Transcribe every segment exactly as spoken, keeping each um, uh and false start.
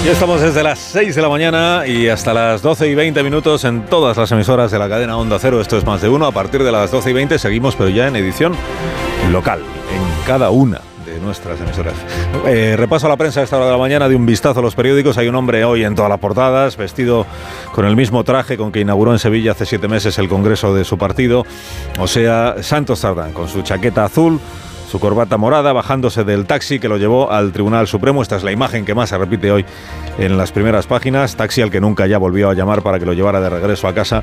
Ya estamos desde las seis de la mañana y hasta las doce y veinte minutos en todas las emisoras de la cadena Onda Cero. Esto es Más de Uno. A partir de las doce y veinte seguimos, pero ya en edición local, en cada una de nuestras emisoras. Eh, repaso a la prensa a esta hora de la mañana, de un vistazo a los periódicos. Hay un hombre hoy en todas las portadas, vestido con el mismo traje con que inauguró en Sevilla hace siete meses el congreso de su partido, o sea, Santos Cerdán, con su chaqueta azul, su corbata morada, bajándose del taxi que lo llevó al Tribunal Supremo. Esta es la imagen que más se repite hoy en las primeras páginas. Taxi al que nunca ya volvió a llamar para que lo llevara de regreso a casa,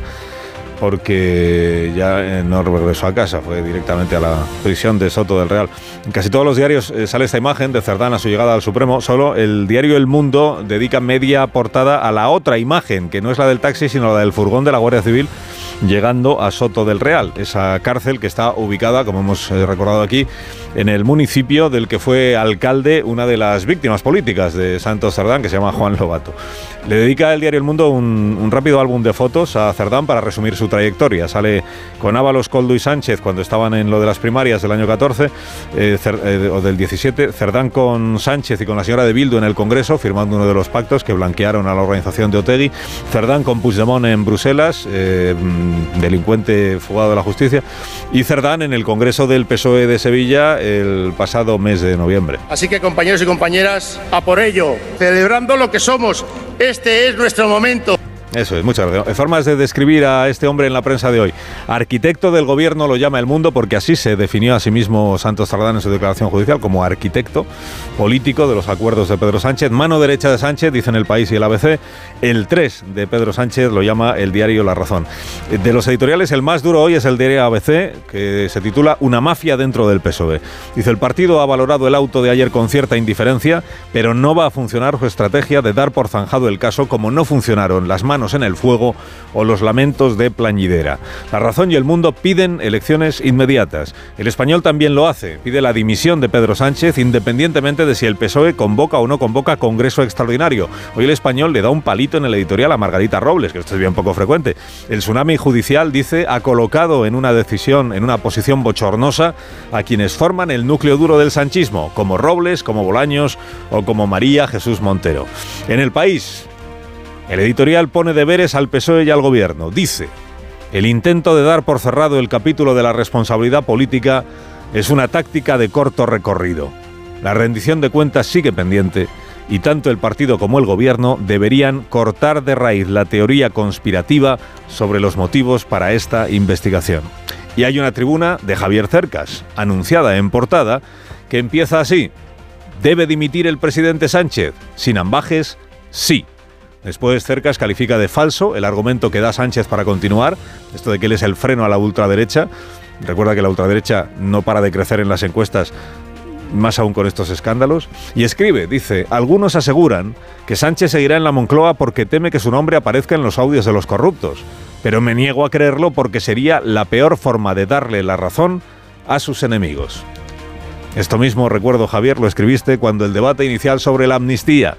porque ya no regresó a casa, fue directamente a la prisión de Soto del Real. En casi todos los diarios eh, sale esta imagen de Cerdán a su llegada al Supremo. Solo el diario El Mundo dedica media portada a la otra imagen, que no es la del taxi, sino la del furgón de la Guardia Civil llegando a Soto del Real, esa cárcel que está ubicada, como hemos eh, recordado aquí, en el municipio del que fue alcalde una de las víctimas políticas de Santos Cerdán, que se llama Juan Lobato. Le dedica el diario El Mundo un, un rápido álbum de fotos a Cerdán para resumir su trayectoria. Sale con Ábalos, Koldo y Sánchez cuando estaban en lo de las primarias del año catorce, eh, cer, eh, o del diecisiete, Cerdán con Sánchez y con la señora de Bildu en el Congreso, firmando uno de los pactos que blanquearon a la organización de Otegi, Cerdán con Puigdemont en Bruselas, eh, delincuente fugado de la justicia, y Cerdán en el Congreso del P S O E de Sevilla el pasado mes de noviembre. Así que, compañeros y compañeras, a por ello, celebrando lo que somos, este es nuestro momento. Eso es, muchas gracias. Formas de describir a este hombre en la prensa de hoy. Arquitecto del gobierno lo llama El Mundo, porque así se definió a sí mismo Santos Cerdán en su declaración judicial, como arquitecto político de los acuerdos de Pedro Sánchez. Mano derecha de Sánchez, dicen El País y el A B C. El tres de Pedro Sánchez lo llama el diario La Razón. De los editoriales, el más duro hoy es el diario A B C, que se titula Una mafia dentro del P S O E. Dice: el partido ha valorado el auto de ayer con cierta indiferencia, pero no va a funcionar su estrategia de dar por zanjado el caso, como no funcionaron las manos en el fuego o los lamentos de Plañidera. La Razón y El Mundo piden elecciones inmediatas. El Español también lo hace. Pide la dimisión de Pedro Sánchez, independientemente de si el P S O E convoca o no convoca congreso extraordinario. Hoy El Español le da un palito en el editorial a Margarita Robles, que esto es bien poco frecuente. El tsunami judicial, dice, ha colocado en una decisión, en una posición bochornosa a quienes forman el núcleo duro del sanchismo, como Robles, como Bolaños o como María Jesús Montero. En El País, el editorial pone deberes al P S O E y al gobierno. Dice: el intento de dar por cerrado el capítulo de la responsabilidad política es una táctica de corto recorrido. La rendición de cuentas sigue pendiente y tanto el partido como el gobierno deberían cortar de raíz la teoría conspirativa sobre los motivos para esta investigación. Y hay una tribuna de Javier Cercas, anunciada en portada, que empieza así: ¿debe dimitir el presidente Sánchez? Sin ambajes, sí. Después Cercas califica de falso el argumento que da Sánchez para continuar, esto de que él es el freno a la ultraderecha. Recuerda que la ultraderecha no para de crecer en las encuestas, más aún con estos escándalos. Y escribe, dice: algunos aseguran que Sánchez seguirá en la Moncloa porque teme que su nombre aparezca en los audios de los corruptos, pero me niego a creerlo porque sería la peor forma de darle la razón a sus enemigos. Esto mismo, recuerdo, Javier, lo escribiste cuando el debate inicial sobre la amnistía.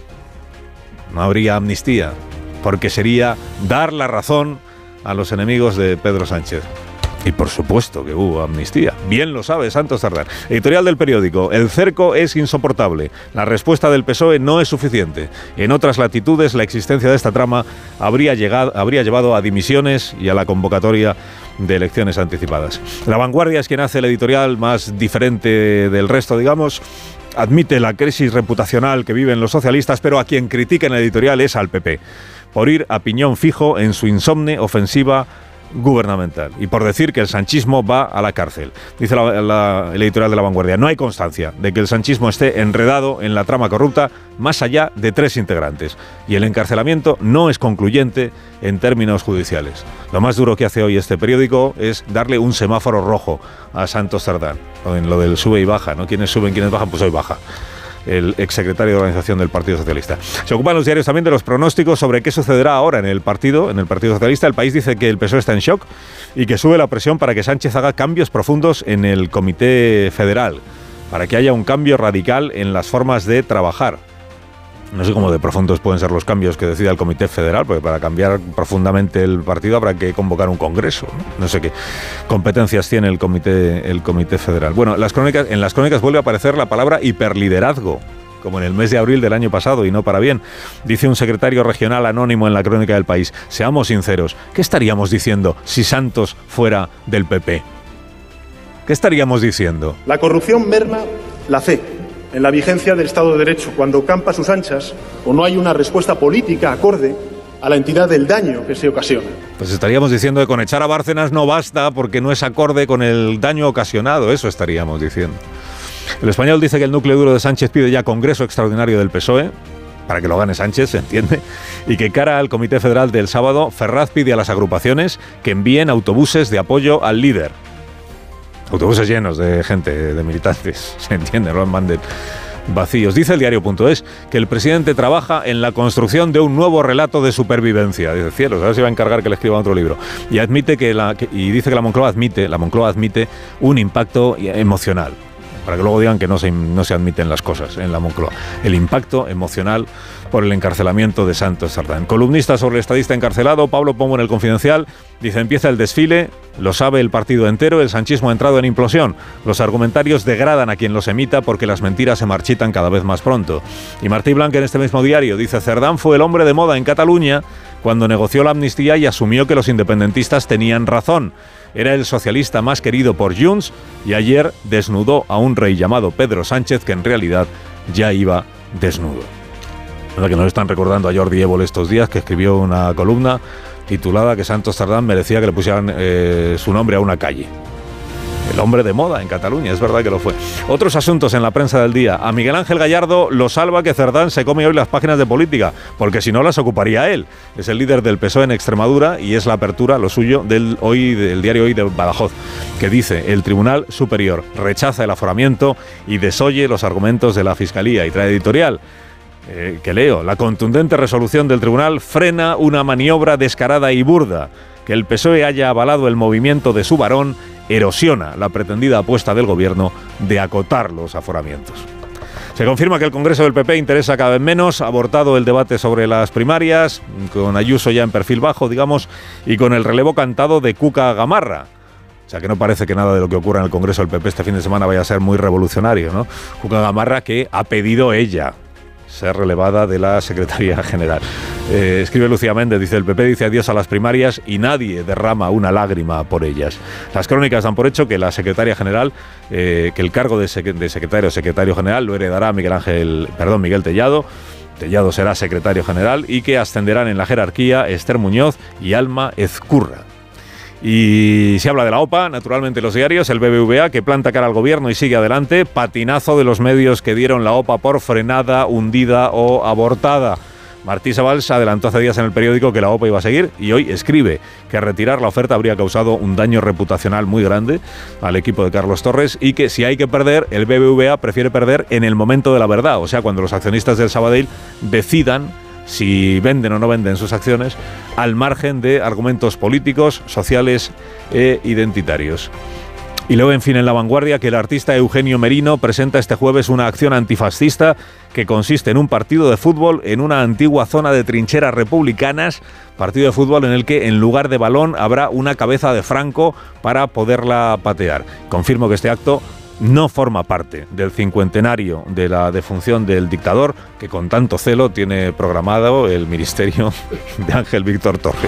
No habría amnistía, porque sería dar la razón a los enemigos de Pedro Sánchez. Y por supuesto que hubo amnistía. Bien lo sabe Santos Cerdán. Editorial del periódico: el cerco es insoportable. La respuesta del P S O E no es suficiente. En otras latitudes, la existencia de esta trama habría, llegado, habría llevado a dimisiones y a la convocatoria de elecciones anticipadas. La Vanguardia es quien hace el editorial más diferente del resto, digamos. Admite la crisis reputacional que viven los socialistas, pero a quien critica en el editorial es al P P, por ir a piñón fijo en su insomne ofensiva gubernamental y por decir que el sanchismo va a la cárcel. Dice la, la, el editorial de La Vanguardia: no hay constancia de que el sanchismo esté enredado en la trama corrupta más allá de tres integrantes, y el encarcelamiento no es concluyente en términos judiciales. Lo más duro que hace hoy este periódico es darle un semáforo rojo a Santos Cerdán, en lo del sube y baja, ¿no? ¿Quiénes suben, quiénes bajan? Pues hoy baja el exsecretario de organización del Partido Socialista. Se ocupan los diarios también de los pronósticos sobre qué sucederá ahora en el partido, en el Partido Socialista. El País dice que el P S O E está en shock y que sube la presión para que Sánchez haga cambios profundos en el Comité Federal, para que haya un cambio radical en las formas de trabajar. No sé cómo de profundos pueden ser los cambios que decida el Comité Federal, porque para cambiar profundamente el partido habrá que convocar un congreso. No, no sé qué competencias tiene el Comité, el Comité Federal. Bueno, las crónicas, en las crónicas vuelve a aparecer la palabra hiperliderazgo. como en el mes de abril del año pasado, y no para bien. Dice un secretario regional anónimo en la Crónica del País. Seamos sinceros, ¿qué estaríamos diciendo si Santos fuera del P P? ¿Qué estaríamos diciendo? La corrupción merma la fe en la vigencia del Estado de Derecho cuando campa a sus anchas o no hay una respuesta política acorde a la entidad del daño que se ocasiona. Pues estaríamos diciendo que con echar a Bárcenas no basta porque no es acorde con el daño ocasionado, eso estaríamos diciendo. El Español dice que el núcleo duro de Sánchez pide ya Congreso Extraordinario del P S O E, para que lo gane Sánchez, se entiende, y que cara al Comité Federal del sábado, Ferraz pide a las agrupaciones que envíen autobuses de apoyo al líder. Autobuses llenos de gente, de militantes, se entiende, no manden vacíos. Dice el diario.es que el presidente trabaja en la construcción de un nuevo relato de supervivencia. Dice, cielos, a ver si va a encargar que le escriba otro libro. Y admite que la, que, y dice que la Moncloa admite, la Moncloa admite un impacto emocional. Para que luego digan que no se, no se admiten las cosas en la Moncloa. El impacto emocional por el encarcelamiento de Santos Sardán. Columnista sobre el estadista encarcelado, Pablo Pombo en El Confidencial, dice, empieza el desfile, lo sabe el partido entero, el sanchismo ha entrado en implosión. Los argumentarios degradan a quien los emita porque las mentiras se marchitan cada vez más pronto. Y Martí Blanc en este mismo diario dice, Cerdán fue el hombre de moda en Cataluña cuando negoció la amnistía y asumió que los independentistas tenían razón. Era el socialista más querido por Junts y ayer desnudó a un rey llamado Pedro Sánchez que en realidad ya iba desnudo. La que nos están recordando a Jordi Évole estos días, que escribió una columna titulada que Santos Sardán merecía que le pusieran eh, su nombre a una calle. El hombre de moda en Cataluña, es verdad que lo fue. Otros asuntos en la prensa del día. A Miguel Ángel Gallardo lo salva que Cerdán se come hoy las páginas de política, porque si no las ocuparía él. Es el líder del P S O E en Extremadura y es la apertura, lo suyo, del, hoy, del diario Hoy de Badajoz, que dice, el Tribunal Superior rechaza el aforamiento y desoye los argumentos de la Fiscalía. Y trae editorial, eh, que leo, la contundente resolución del Tribunal frena una maniobra descarada y burda. Que el P S O E haya avalado el movimiento de su varón erosiona la pretendida apuesta del gobierno de acotar los aforamientos. Se confirma que el Congreso del P P interesa cada vez menos, ha abortado el debate sobre las primarias, con Ayuso ya en perfil bajo, digamos, y con el relevo cantado de Cuca Gamarra. O sea que no parece que nada de lo que ocurra en el Congreso del P P este fin de semana vaya a ser muy revolucionario, ¿no? Cuca Gamarra que ha pedido ella ser relevada de la Secretaría General. Eh, escribe Lucía Méndez, dice, el P P dice adiós a las primarias y nadie derrama una lágrima por ellas. Las crónicas dan por hecho que la Secretaría General, eh, que el cargo de, sec- de secretario o secretario general lo heredará Miguel Ángel, perdón, Miguel Tellado. Tellado será secretario general y que ascenderán en la jerarquía Esther Muñoz y Alma Ezcurra. Y se habla de la OPA, naturalmente los diarios, el B B V A que planta cara al gobierno y sigue adelante, patinazo de los medios que dieron la OPA por frenada, hundida o abortada. Martí Sabals adelantó hace días en el periódico que la OPA iba a seguir y hoy escribe que retirar la oferta habría causado un daño reputacional muy grande al equipo de Carlos Torres y que si hay que perder, el B B V A prefiere perder en el momento de la verdad, o sea, cuando los accionistas del Sabadell decidan si venden o no venden sus acciones, al margen de argumentos políticos, sociales e identitarios. Y luego, en fin, en La Vanguardia, que el artista Eugenio Merino presenta este jueves una acción antifascista que consiste en un partido de fútbol en una antigua zona de trincheras republicanas, partido de fútbol en el que en lugar de balón habrá una cabeza de Franco para poderla patear. Confirmo que este acto no forma parte del cincuentenario de la defunción del dictador que con tanto celo tiene programado el ministerio de Ángel Víctor Torres.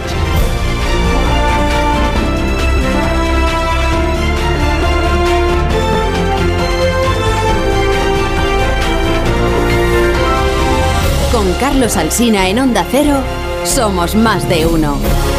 Con Carlos Alsina en Onda Cero, somos más de uno.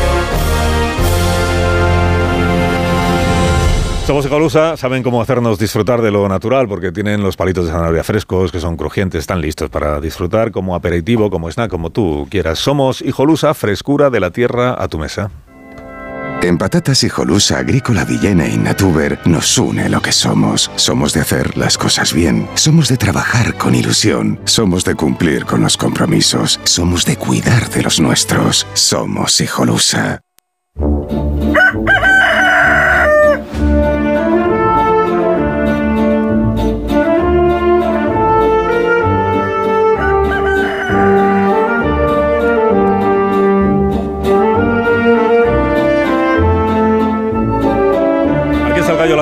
Somos Ecolusa, saben cómo hacernos disfrutar de lo natural porque tienen los palitos de zanahoria frescos que son crujientes, están listos para disfrutar como aperitivo, como snack, como tú quieras. Somos Hijolusa, frescura de la tierra a tu mesa. En Patatas Hijolusa, Agrícola Villena y Natuber nos une lo que somos. Somos de hacer las cosas bien. Somos de trabajar con ilusión. Somos de cumplir con los compromisos. Somos de cuidar de los nuestros. Somos Hijolusa.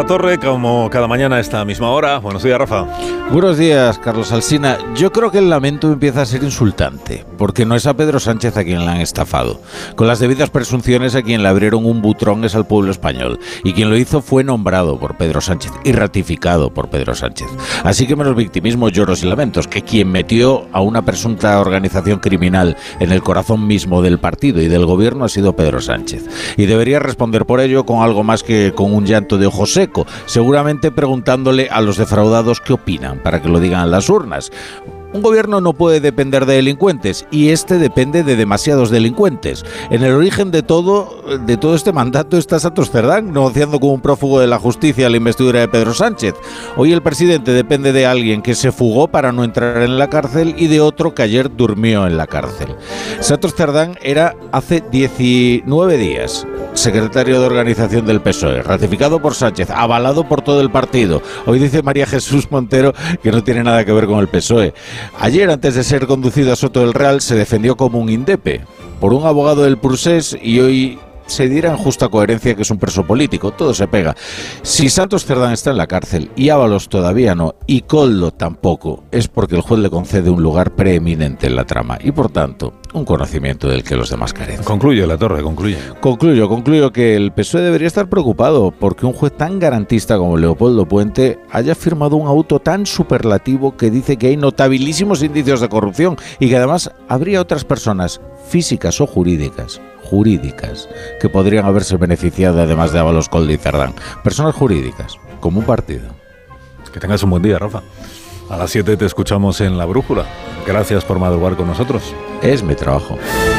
La Torre, como cada mañana a esta misma hora. Buenos días, Rafa. Buenos días, Carlos Alsina. Yo creo que el lamento empieza a ser insultante, porque no es a Pedro Sánchez a quien le han estafado. Con las debidas presunciones, a quien le abrieron un butrón es al pueblo español, y quien lo hizo fue nombrado por Pedro Sánchez y ratificado por Pedro Sánchez. Así que menos victimismos, lloros y lamentos, que quien metió a una presunta organización criminal en el corazón mismo del partido y del gobierno ha sido Pedro Sánchez. Y debería responder por ello con algo más que con un llanto de ojo seco, seguramente preguntándole a los defraudados qué opinan, para que lo digan en las urnas. Un gobierno no puede depender de delincuentes, y este depende de demasiados delincuentes. En el origen de todo, de todo este mandato está Santos Cerdán, negociando con un prófugo de la justicia la investidura de Pedro Sánchez. Hoy el presidente depende de alguien que se fugó para no entrar en la cárcel y de otro que ayer durmió en la cárcel. Santos Cerdán era hace diecinueve días secretario de organización del P S O E, ratificado por Sánchez, avalado por todo el partido. Hoy dice María Jesús Montero que no tiene nada que ver con el P S O E. Ayer, antes de ser conducido a Soto del Real, se defendió como un indepe por un abogado del Prusés, y hoy se dirá en justa coherencia que es un preso político. Todo se pega. Si Santos Cerdán está en la cárcel y Ábalos todavía no, y Koldo tampoco, es porque el juez le concede un lugar preeminente en la trama y, por tanto, un conocimiento del que los demás carecen. Concluye, La Torre, concluye. Concluyo, concluyo que el P S O E debería estar preocupado porque un juez tan garantista como Leopoldo Puente haya firmado un auto tan superlativo que dice que hay notabilísimos indicios de corrupción y que además habría otras personas, físicas o jurídicas, jurídicas, que podrían haberse beneficiado además de Ábalos, Koldo y Cerdán. Personas jurídicas, como un partido. Que tengas un buen día, Rafa. A las siete te escuchamos en La Brújula. Gracias por madrugar con nosotros. Es mi trabajo.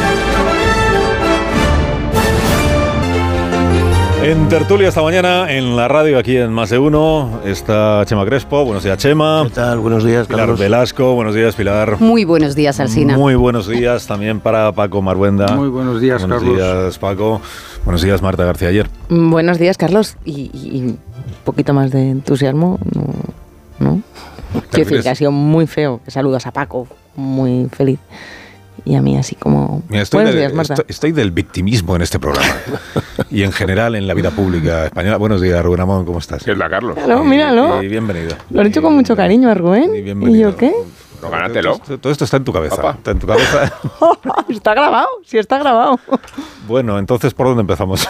En tertulia esta mañana, en la radio, aquí en Más de Uno, está Chema Crespo. Buenos días, Chema. ¿Qué tal? Buenos días, Pilar Carlos. Velasco. Buenos días, Pilar. Muy buenos días, Alsina. Muy buenos días también para Paco Marbuenda. Muy buenos días, buenos Carlos. Buenos días, Paco. Buenos días, Marta García Ayer. Buenos días, Carlos. Y, y un poquito más de entusiasmo, ¿no? ¿no? Quiero decir que ha sido muy feo. Saludos a Paco, muy feliz. Y a mí así como... Mira, estoy, buenos del, días, Marta. estoy, estoy del victimismo en este programa. Y en general en la vida pública española. Buenos días, Rubén Amón, ¿cómo estás? ¿Qué es la, Carlos? Claro, míralo. Y, y bienvenido. Lo han hecho con mucho cariño a Rubén. Y, ¿Y yo qué? No, gánatelo. Todo, todo esto está en tu cabeza. Papá. Está en tu cabeza. Está grabado, sí está grabado. Bueno, entonces, ¿por dónde empezamos?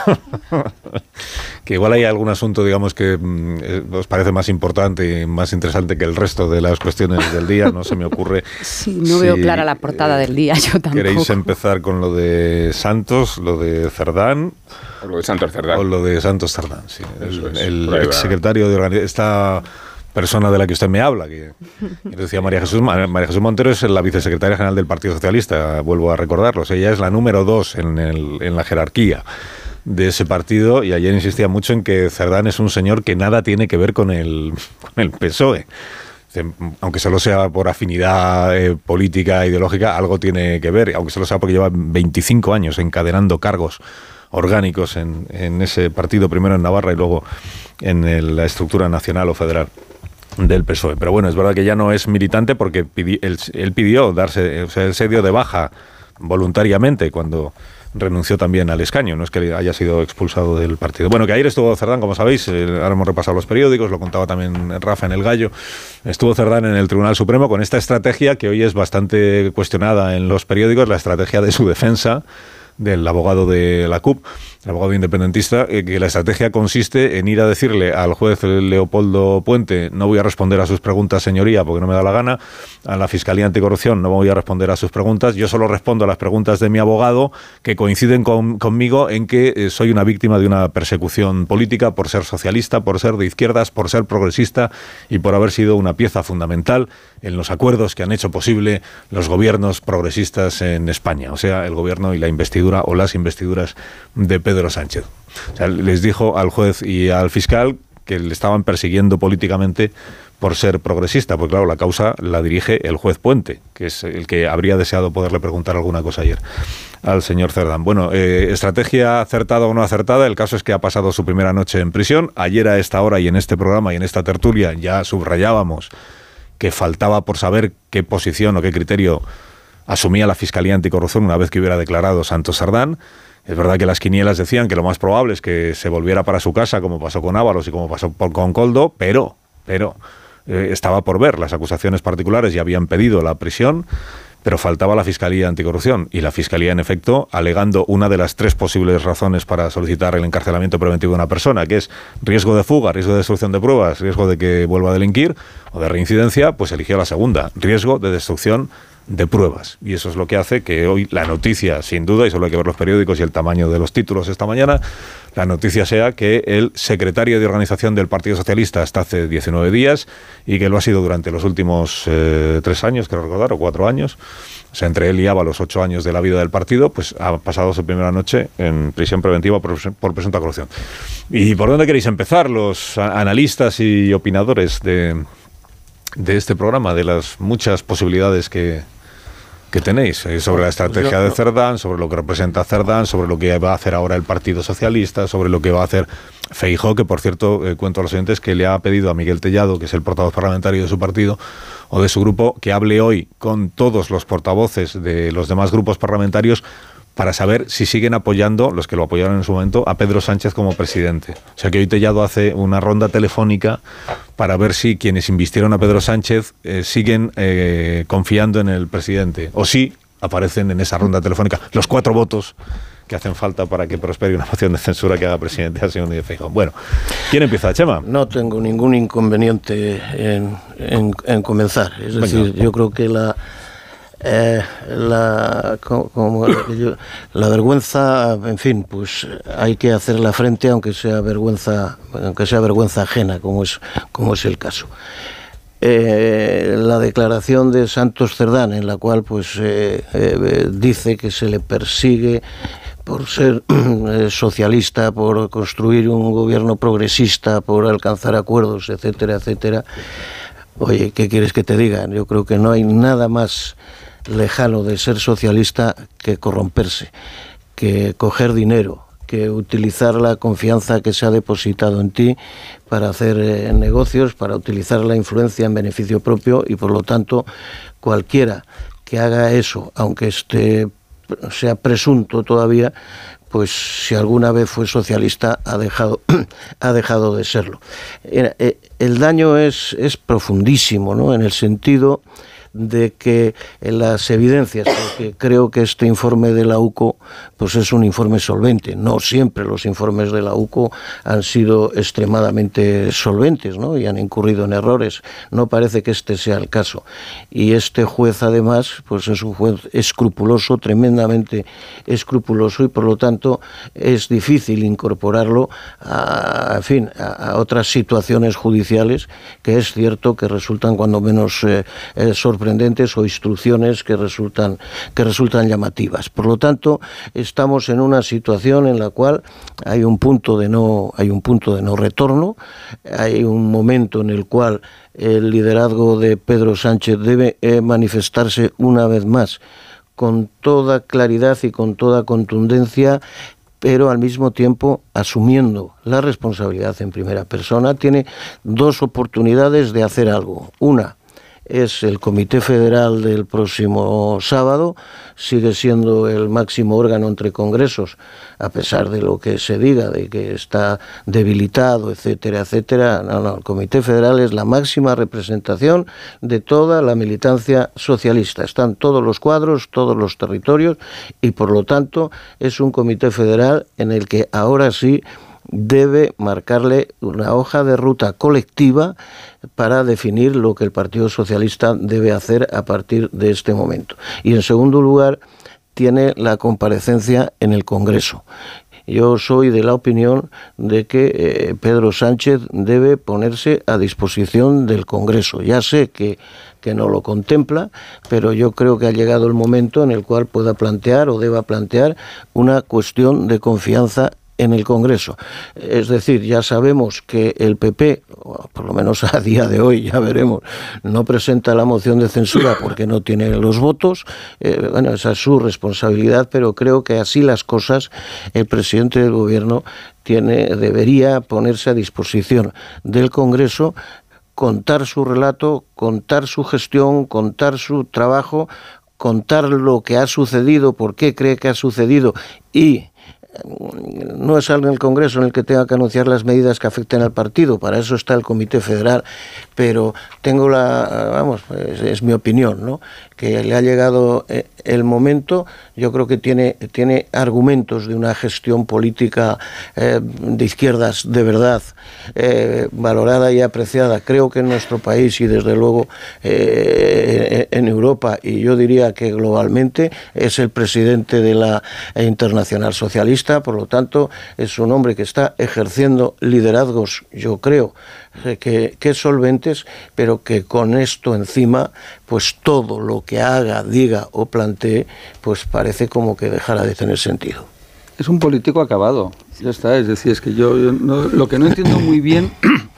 Que igual hay algún asunto, digamos, que mm, os parece más importante y más interesante que el resto de las cuestiones del día. No se me ocurre. Sí, no veo si, clara la portada eh, del día, yo tampoco. ¿Queréis empezar con lo de Santos, lo de Cerdán? O lo de Santos Cerdán. O lo de Santos Cerdán, sí. Eso El, es. el Por ahí va. exsecretario de organización. Esta persona de la que usted me habla, que, que decía María Jesús, María Jesús Montero es la vicesecretaria general del Partido Socialista, vuelvo a recordarlos. Ella es la número dos en, el, en la jerarquía de ese partido, y ayer insistía mucho en que Cerdán es un señor que nada tiene que ver con el, con el P S O E. Aunque solo sea por afinidad eh, política, ideológica, algo tiene que ver, aunque solo sea porque lleva veinticinco años encadenando cargos orgánicos en, en ese partido, primero en Navarra y luego en el, la estructura nacional o federal del P S O E. Pero bueno, es verdad que ya no es militante porque pidi, él, él pidió darse, o sea, él se dio de baja voluntariamente cuando renunció también al escaño, no es que haya sido expulsado del partido. Bueno, que ayer estuvo Cerdán, como sabéis, eh, ahora hemos repasado los periódicos, lo contaba también Rafa en El Gallo, estuvo Cerdán en el Tribunal Supremo con esta estrategia que hoy es bastante cuestionada en los periódicos, la estrategia de su defensa, del abogado de la C U P, el abogado independentista, eh, que la estrategia consiste en ir a decirle al juez Leopoldo Puente: no voy a responder a sus preguntas, señoría, porque no me da la gana; a la Fiscalía Anticorrupción: no voy a responder a sus preguntas, yo solo respondo a las preguntas de mi abogado, que coinciden con, conmigo en que eh, soy una víctima de una persecución política por ser socialista, por ser de izquierdas, por ser progresista y por haber sido una pieza fundamental en los acuerdos que han hecho posible los gobiernos progresistas en España, o sea, el gobierno y la investidura o las investiduras de Pedro Sánchez. O sea, les dijo al juez y al fiscal que le estaban persiguiendo políticamente por ser progresista, porque claro, la causa la dirige el juez Puente, que es el que habría deseado poderle preguntar alguna cosa ayer al señor Cerdán. Bueno, eh, estrategia acertada o no acertada, el caso es que ha pasado su primera noche en prisión. Ayer a esta hora y en este programa y en esta tertulia ya subrayábamos que faltaba por saber qué posición o qué criterio asumía la Fiscalía Anticorrupción una vez que hubiera declarado Santos Cerdán, Es verdad que las quinielas decían que lo más probable es que se volviera para su casa, como pasó con Ábalos y como pasó con Koldo, pero, pero eh, estaba por ver. Las acusaciones particulares ya habían pedido la prisión, pero faltaba la Fiscalía Anticorrupción. Y la Fiscalía, en efecto, alegando una de las tres posibles razones para solicitar el encarcelamiento preventivo de una persona, que es riesgo de fuga, riesgo de destrucción de pruebas, riesgo de que vuelva a delinquir o de reincidencia, pues eligió la segunda, riesgo de destrucción de pruebas. Y eso es lo que hace que hoy la noticia, sin duda, y solo hay que ver los periódicos y el tamaño de los títulos esta mañana, la noticia sea que el secretario de organización del Partido Socialista hasta hace diecinueve días y que lo ha sido durante los últimos eh, tres años, creo recordar, o cuatro años, o sea, entre él y Ábalos, ocho años de la vida del partido, pues ha pasado su primera noche en prisión preventiva por, por presunta corrupción. ¿Y por dónde queréis empezar, los analistas y opinadores de, de este programa, de las muchas posibilidades que... que tenéis eh, sobre la estrategia de Cerdán, sobre lo que representa Cerdán, sobre lo que va a hacer ahora el Partido Socialista, sobre lo que va a hacer Feijóo, que por cierto, eh, cuento a los oyentes que le ha pedido a Miguel Tellado, que es el portavoz parlamentario de su partido o de su grupo, que hable hoy con todos los portavoces de los demás grupos parlamentarios para saber si siguen apoyando, los que lo apoyaron en su momento, a Pedro Sánchez como presidente. O sea que hoy Tellado hace una ronda telefónica para ver si quienes invistieron a Pedro Sánchez eh, siguen eh, confiando en el presidente, o si aparecen en esa ronda telefónica los cuatro votos que hacen falta para que prospere una moción de censura que haga presidente al señor Núñez Feijóo. Bueno, ¿quién empieza, Chema? No tengo ningún inconveniente en, en, en comenzar. Es decir, Venga. yo creo que la... Eh, la, como, yo, la vergüenza, en fin, pues hay que hacerla frente, aunque sea vergüenza, aunque sea vergüenza ajena, como es, como es el caso. Eh, la declaración de Santos Cerdán, en la cual pues eh, eh, dice que se le persigue por ser eh, socialista, por construir un gobierno progresista, por alcanzar acuerdos, etcétera, etcétera. Oye, ¿qué quieres que te diga? Yo creo que no hay nada más lejano de ser socialista que corromperse, que coger dinero, que utilizar la confianza que se ha depositado en ti para hacer eh, negocios, para utilizar la influencia en beneficio propio, y por lo tanto cualquiera que haga eso, aunque esté, sea presunto todavía, pues si alguna vez fue socialista ha dejado ha dejado de serlo. El daño es, es profundísimo, ¿no? En el sentido de que en las evidencias, porque creo que este informe de la U C O pues es un informe solvente. No siempre los informes de la U C O han sido extremadamente solventes, ¿no? Y han incurrido en errores. No parece que este sea el caso. Y este juez, además, pues es un juez escrupuloso, tremendamente escrupuloso, y por lo tanto es difícil incorporarlo a, en fin, a, a otras situaciones judiciales que es cierto que resultan cuando menos eh, eh, sorprendentes o instrucciones que resultan que resultan llamativas. Por lo tanto, estamos en una situación en la cual hay un punto de no hay un punto de no retorno, hay un momento en el cual el liderazgo de Pedro Sánchez debe eh, manifestarse una vez más con toda claridad y con toda contundencia, pero al mismo tiempo asumiendo la responsabilidad en primera persona. Tiene dos oportunidades de hacer algo. Una es el Comité Federal del próximo sábado, sigue siendo el máximo órgano entre congresos, a pesar de lo que se diga, de que está debilitado, etcétera, etcétera. No, no, el Comité Federal es la máxima representación de toda la militancia socialista. Están todos los cuadros, todos los territorios, y por lo tanto es un Comité Federal en el que ahora sí debe marcarle una hoja de ruta colectiva para definir lo que el Partido Socialista debe hacer a partir de este momento. Y en segundo lugar, tiene la comparecencia en el Congreso. Yo soy de la opinión de que eh, Pedro Sánchez debe ponerse a disposición del Congreso. Ya sé que, que no lo contempla, pero yo creo que ha llegado el momento en el cual pueda plantear o deba plantear una cuestión de confianza en el Congreso. Es decir, ya sabemos que el P P, por lo menos a día de hoy, ya veremos, no presenta la moción de censura porque no tiene los votos. Eh, bueno, esa es su responsabilidad, pero creo que así las cosas, el presidente del Gobierno tiene, debería ponerse a disposición del Congreso, contar su relato, contar su gestión, contar su trabajo, contar lo que ha sucedido, por qué cree que ha sucedido, y no es en el Congreso en el que tenga que anunciar las medidas que afecten al partido, para eso está el Comité Federal, pero tengo la, vamos, es, es mi opinión, ¿no?, que le ha llegado el momento. Yo creo que tiene, tiene argumentos de una gestión política eh, de izquierdas de verdad, eh, valorada y apreciada, creo que en nuestro país y desde luego eh, en Europa, y yo diría que globalmente, es el presidente de la Internacional Socialista. Por lo tanto, es un hombre que está ejerciendo liderazgos, yo creo, que, que solventes, pero que con esto encima, pues todo lo que haga, diga o plantee, pues parece como que dejara de tener sentido. Es un político acabado, ya está. Es decir, es que yo, yo no, lo que no entiendo muy bien,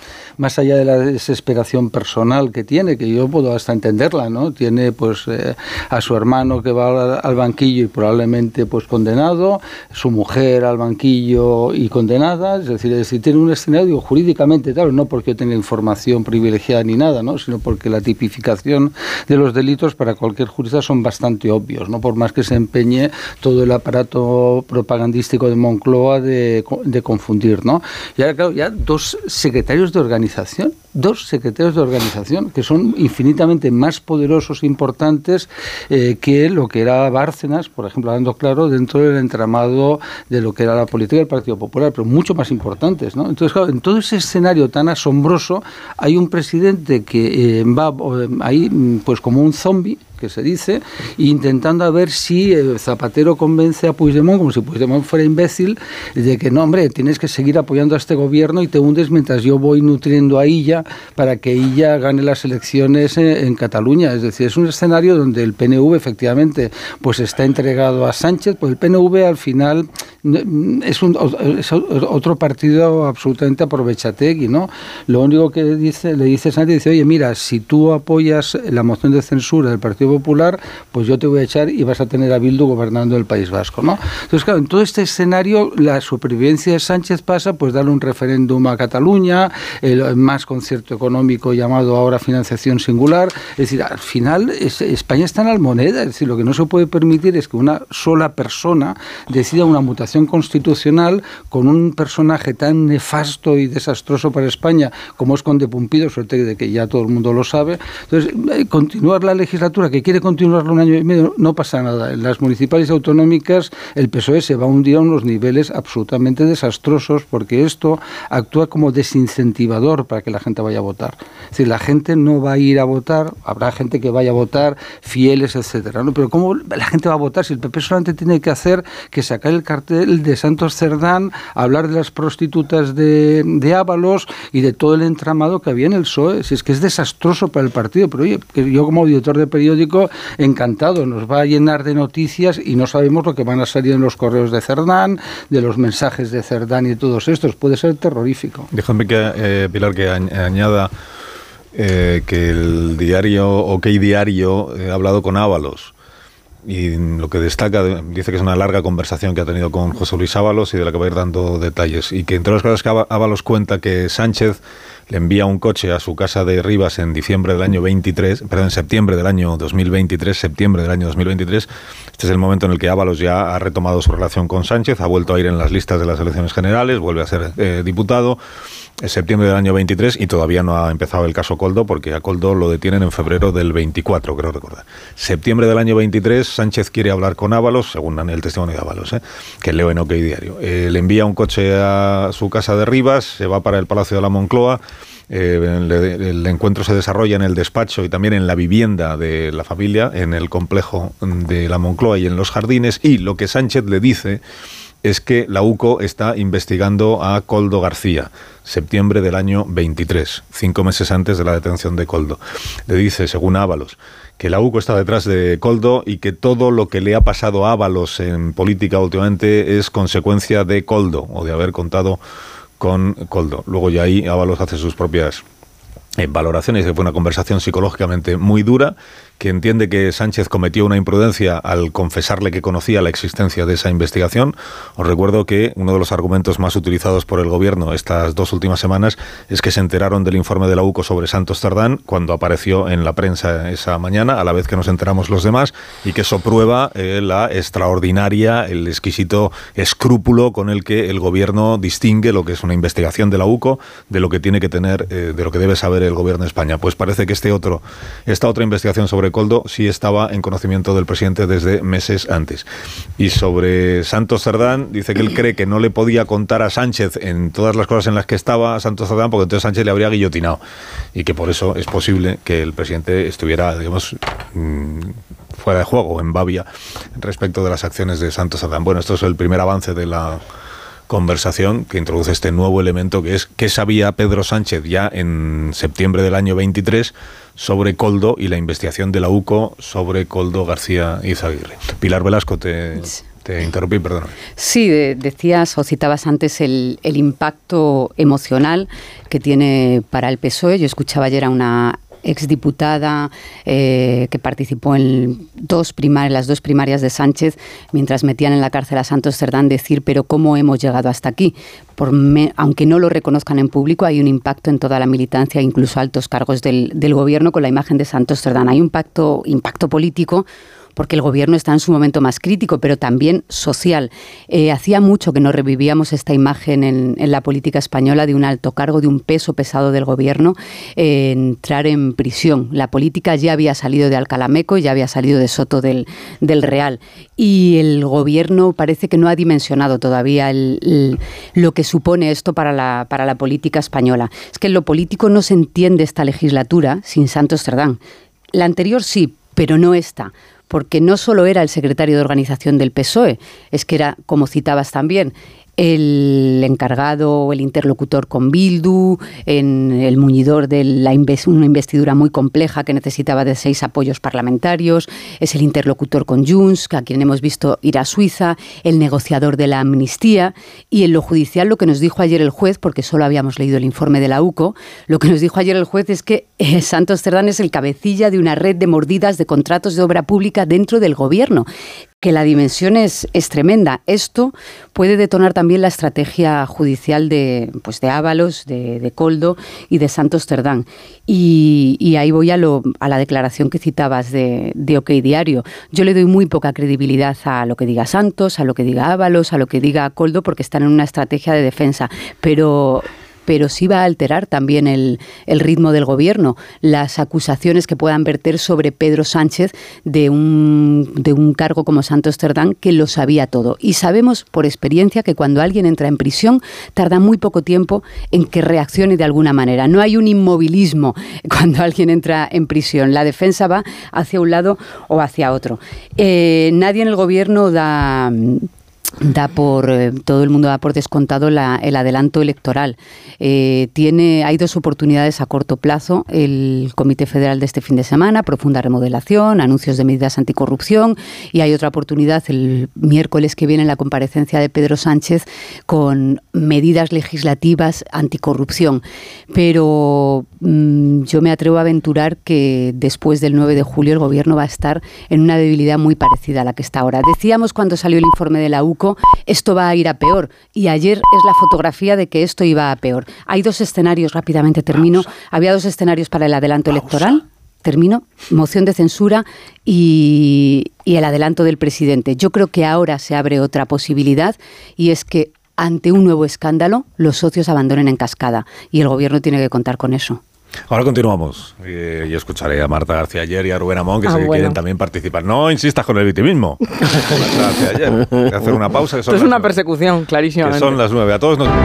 más allá de la desesperación personal que tiene, que yo puedo hasta entenderla, ¿no? Tiene pues eh, a su hermano que va al, al banquillo y probablemente pues condenado, su mujer al banquillo y condenada, es decir, es decir, tiene un escenario jurídicamente, claro, no porque yo tenga información privilegiada ni nada, ¿no?, sino porque la tipificación de los delitos para cualquier jurista son bastante obvios, ¿no?, por más que se empeñe todo el aparato propagandístico de Moncloa de, de confundir, ¿no? Y ahora, claro, ya dos secretarios de organización Organización, dos secretarios de organización que son infinitamente más poderosos e importantes eh, que lo que era Bárcenas, por ejemplo, hablando claro, dentro del entramado de lo que era la política del Partido Popular, pero mucho más importantes, ¿no? Entonces, claro, en todo ese escenario tan asombroso hay un presidente que eh, va eh, ahí pues como un zombi, que se dice, intentando a ver si eh, Zapatero convence a Puigdemont, como si Puigdemont fuera imbécil, de que no, hombre, tienes que seguir apoyando a este gobierno y te hundes mientras yo voy nutriendo a Illa para que Illa gane las elecciones en, en Cataluña. Es decir, es un escenario donde el P N V efectivamente pues está entregado a Sánchez, pues el P N V al final es, un, es otro partido absolutamente aprovechategui, ¿no? Lo único que dice, le dice Sánchez, dice, oye, mira, si tú apoyas la moción de censura del Partido Popular, pues yo te voy a echar y vas a tener a Bildu gobernando el País Vasco, ¿no? Entonces, claro, en todo este escenario la supervivencia de Sánchez pasa pues darle un referéndum a Cataluña, el más concierto económico llamado ahora financiación singular. Es decir, al final es, España está en Almoneda, es decir, lo que no se puede permitir es que una sola persona decida una mutación constitucional con un personaje tan nefasto y desastroso para España como es Conde Pumpido, suerte de que ya todo el mundo lo sabe. Entonces, continuar la legislatura, que quiere continuarlo un año y medio, no pasa nada. En las municipales y autonómicas el P S O E se va a hundir a unos niveles absolutamente desastrosos, porque esto actúa como desincentivador para que la gente vaya a votar. Es decir, la gente no va a ir a votar, habrá gente que vaya a votar, fieles, etcétera, ¿no? Pero ¿cómo la gente va a votar si el P P solamente tiene que hacer que sacar el cartel de Santos Cerdán, hablar de las prostitutas de, de Ábalos y de todo el entramado que había en el P S O E? Si es que es desastroso para el partido, pero oye, que yo como director de periódico encantado, nos va a llenar de noticias y no sabemos lo que van a salir en los correos de Cerdán, de los mensajes de Cerdán y de todos estos. Puede ser terrorífico. Déjame que, eh, Pilar, que añada eh, que el diario OK Diario eh, ha hablado con Ábalos. Y lo que destaca, dice que es una larga conversación que ha tenido con José Luis Ábalos y de la que va a ir dando detalles. Y que entre las cosas que Ábalos cuenta que Sánchez le envía un coche a su casa de Rivas en diciembre del año veintitrés, perdón, en septiembre del año dos mil veintitrés, septiembre del año dos mil veintitrés. Este es el momento en el que Ábalos ya ha retomado su relación con Sánchez, ha vuelto a ir en las listas de las elecciones generales, vuelve a ser eh, diputado. Es septiembre del año veintitrés y todavía no ha empezado el caso Koldo, porque a Koldo lo detienen en febrero del veinticuatro, creo recordar. Septiembre del año veintitrés, Sánchez quiere hablar con Ábalos, según el testimonio de Ábalos, ¿eh? que leo en OK Diario. Eh, le envía un coche a su casa de Rivas, se va para el Palacio de la Moncloa. Eh, el, el encuentro se desarrolla en el despacho y también en la vivienda de la familia, en el complejo de la Moncloa y en los jardines, y lo que Sánchez le dice es que la U C O está investigando a Koldo García, septiembre del año veintitrés, cinco meses antes de la detención de Koldo. Le dice, según Ábalos, que la U C O está detrás de Koldo y que todo lo que le ha pasado a Ábalos en política últimamente es consecuencia de Koldo, o de haber contado con Koldo. Luego ya ahí Ábalos hace sus propias eh, valoraciones, que fue una conversación psicológicamente muy dura, que entiende que Sánchez cometió una imprudencia al confesarle que conocía la existencia de esa investigación. Os recuerdo que uno de los argumentos más utilizados por el gobierno estas dos últimas semanas es que se enteraron del informe de la U C O sobre Santos Cerdán cuando apareció en la prensa esa mañana, a la vez que nos enteramos los demás, y que eso prueba eh, la extraordinaria, el exquisito escrúpulo con el que el gobierno distingue lo que es una investigación de la U C O de lo que tiene que tener, eh, de lo que debe saber el gobierno de España. Pues parece que este otro, esta otra investigación sobre Koldo sí estaba en conocimiento del presidente desde meses antes. Y sobre Santos Cerdán, dice que él cree que no le podía contar a Sánchez en todas las cosas en las que estaba Santos Cerdán, porque entonces Sánchez le habría guillotinado, y que por eso es posible que el presidente estuviera, digamos, mmm, fuera de juego, en babia, respecto de las acciones de Santos Cerdán. Bueno, esto es el primer avance de la conversación que introduce este nuevo elemento, que es qué sabía Pedro Sánchez ya en septiembre del año veintitrés sobre Koldo y la investigación de la U C O sobre Koldo García Izaguirre. Pilar Velasco, te, te interrumpí, perdóname. Sí, de, decías o citabas antes el, el impacto emocional que tiene para el P S O E. Yo escuchaba ayer a una exdiputada eh, que participó en dos primarias, las dos primarias de Sánchez, mientras metían en la cárcel a Santos Cerdán, decir, pero ¿cómo hemos llegado hasta aquí? Por me, aunque no lo reconozcan en público, hay un impacto en toda la militancia, incluso altos cargos del, del gobierno, con la imagen de Santos Cerdán. Hay un impacto, impacto político, porque el gobierno está en su momento más crítico, pero también social. Eh, hacía mucho que no revivíamos esta imagen en, en la política española de un alto cargo, de un peso pesado del gobierno, eh, entrar en prisión. La política ya había salido de Alcalá Meco, ya había salido de Soto del, del Real, y el gobierno parece que no ha dimensionado todavía el, el, lo que supone esto para la, para la política española. Es que en lo político no se entiende esta legislatura sin Santos Cerdán. La anterior sí, pero no esta, porque no solo era el secretario de organización del P S O E, es que era, como citabas también, el encargado o el interlocutor con Bildu, en el muñidor de la inves- una investidura muy compleja que necesitaba de seis apoyos parlamentarios, es el interlocutor con Junts, a quien hemos visto ir a Suiza, el negociador de la amnistía, y en lo judicial lo que nos dijo ayer el juez, porque solo habíamos leído el informe de la U C O, lo que nos dijo ayer el juez es que eh, Santos Cerdán es el cabecilla de una red de mordidas de contratos de obra pública dentro del gobierno, que la dimensión es, es tremenda. Esto puede detonar también la estrategia judicial de, pues de Ábalos, de, de Koldo y de Santos Cerdán. Y, y ahí voy a, lo, a la declaración que citabas de, de OK Diario. Yo le doy muy poca credibilidad a lo que diga Santos, a lo que diga Ábalos, a lo que diga Koldo, porque están en una estrategia de defensa. Pero... pero sí va a alterar también el, el ritmo del gobierno. Las acusaciones que puedan verter sobre Pedro Sánchez de un, de un cargo como Santos Cerdán, que lo sabía todo. Y sabemos por experiencia que cuando alguien entra en prisión tarda muy poco tiempo en que reaccione de alguna manera. No hay un inmovilismo cuando alguien entra en prisión. La defensa va hacia un lado o hacia otro. Eh, nadie en el gobierno da... da por eh, todo el mundo da por descontado la, el adelanto electoral. Eh, tiene hay dos oportunidades a corto plazo: el Comité Federal de este fin de semana, profunda remodelación, anuncios de medidas anticorrupción, y hay otra oportunidad el miércoles que viene en la comparecencia de Pedro Sánchez con medidas legislativas anticorrupción. Pero mmm, yo me atrevo a aventurar que después del nueve de julio el gobierno va a estar en una debilidad muy parecida a la que está ahora. Decíamos cuando salió el informe de la U C O, esto va a ir a peor, y ayer es la fotografía de que esto iba a peor. Hay dos escenarios, rápidamente termino, Pausa. Había dos escenarios para el adelanto Pausa. electoral, termino, moción de censura y, y el adelanto del presidente. Yo creo que ahora se abre otra posibilidad, y es que ante un nuevo escándalo los socios abandonen en cascada, y el gobierno tiene que contar con eso. Ahora continuamos. Eh, yo escucharé a Marta García Ayer y a Rubén Amón, que ah, sé que bueno. quieren también participar. No insistas con el victimismo. Marta García Ayer. Hay que hacer una pausa. Que son Esto es una nueve. persecución, clarísimamente. Que son las nueve. A todos nos...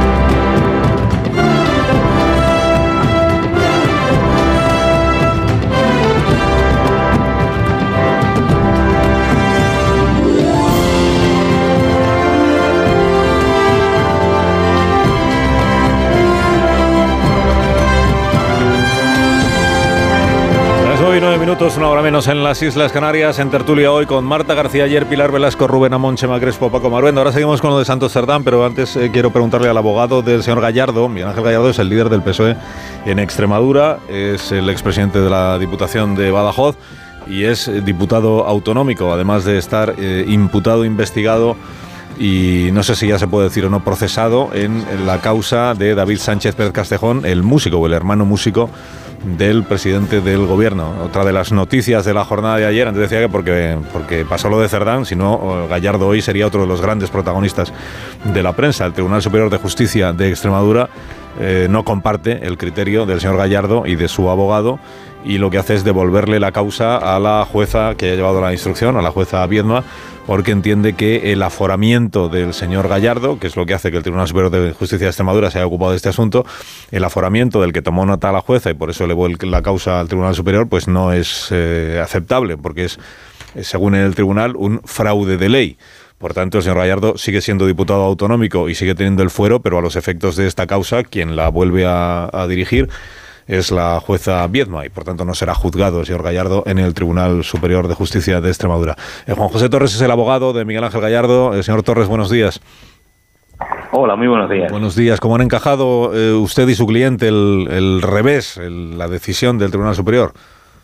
nueve minutos, una hora menos en las Islas Canarias, en tertulia hoy con Marta García Ayer, Pilar Velasco, Rubén Amón, Chema Crespo, Paco Maruenda. Ahora seguimos con lo de Santos Cerdán, pero antes eh, quiero preguntarle al abogado del señor Gallardo. Miguel Ángel Gallardo es el líder del P S O E en Extremadura, es el expresidente de la Diputación de Badajoz y es diputado autonómico, además de estar eh, imputado, investigado y no sé si ya se puede decir o no procesado en, en la causa de David Sánchez Pérez Castejón, el músico o el hermano músico del presidente del gobierno. Otra de las noticias de la jornada de ayer, antes decía que porque, porque pasó lo de Cerdán, si no, Gallardo hoy sería otro de los grandes protagonistas de la prensa. El Tribunal Superior de Justicia de Extremadura eh, no comparte el criterio del señor Gallardo y de su abogado, y lo que hace es devolverle la causa a la jueza que ha llevado la instrucción, a la jueza Viedma, porque entiende que el aforamiento del señor Gallardo, que es lo que hace que el Tribunal Superior de Justicia de Extremadura se haya ocupado de este asunto, el aforamiento del que tomó nota la jueza y por eso elevó la causa al Tribunal Superior, pues no es eh, aceptable, porque es, según el tribunal, un fraude de ley. Por tanto, el señor Gallardo sigue siendo diputado autonómico y sigue teniendo el fuero, pero a los efectos de esta causa, quien la vuelve a, a dirigir es la jueza Viedma y por tanto no será juzgado el señor Gallardo en el Tribunal Superior de Justicia de Extremadura. Eh, Juan José Torres es el abogado de Miguel Ángel Gallardo. El señor Torres, buenos días. Hola, muy buenos días. Buenos días. ¿Cómo han encajado eh, usted y su cliente el, el revés, el, la decisión del Tribunal Superior?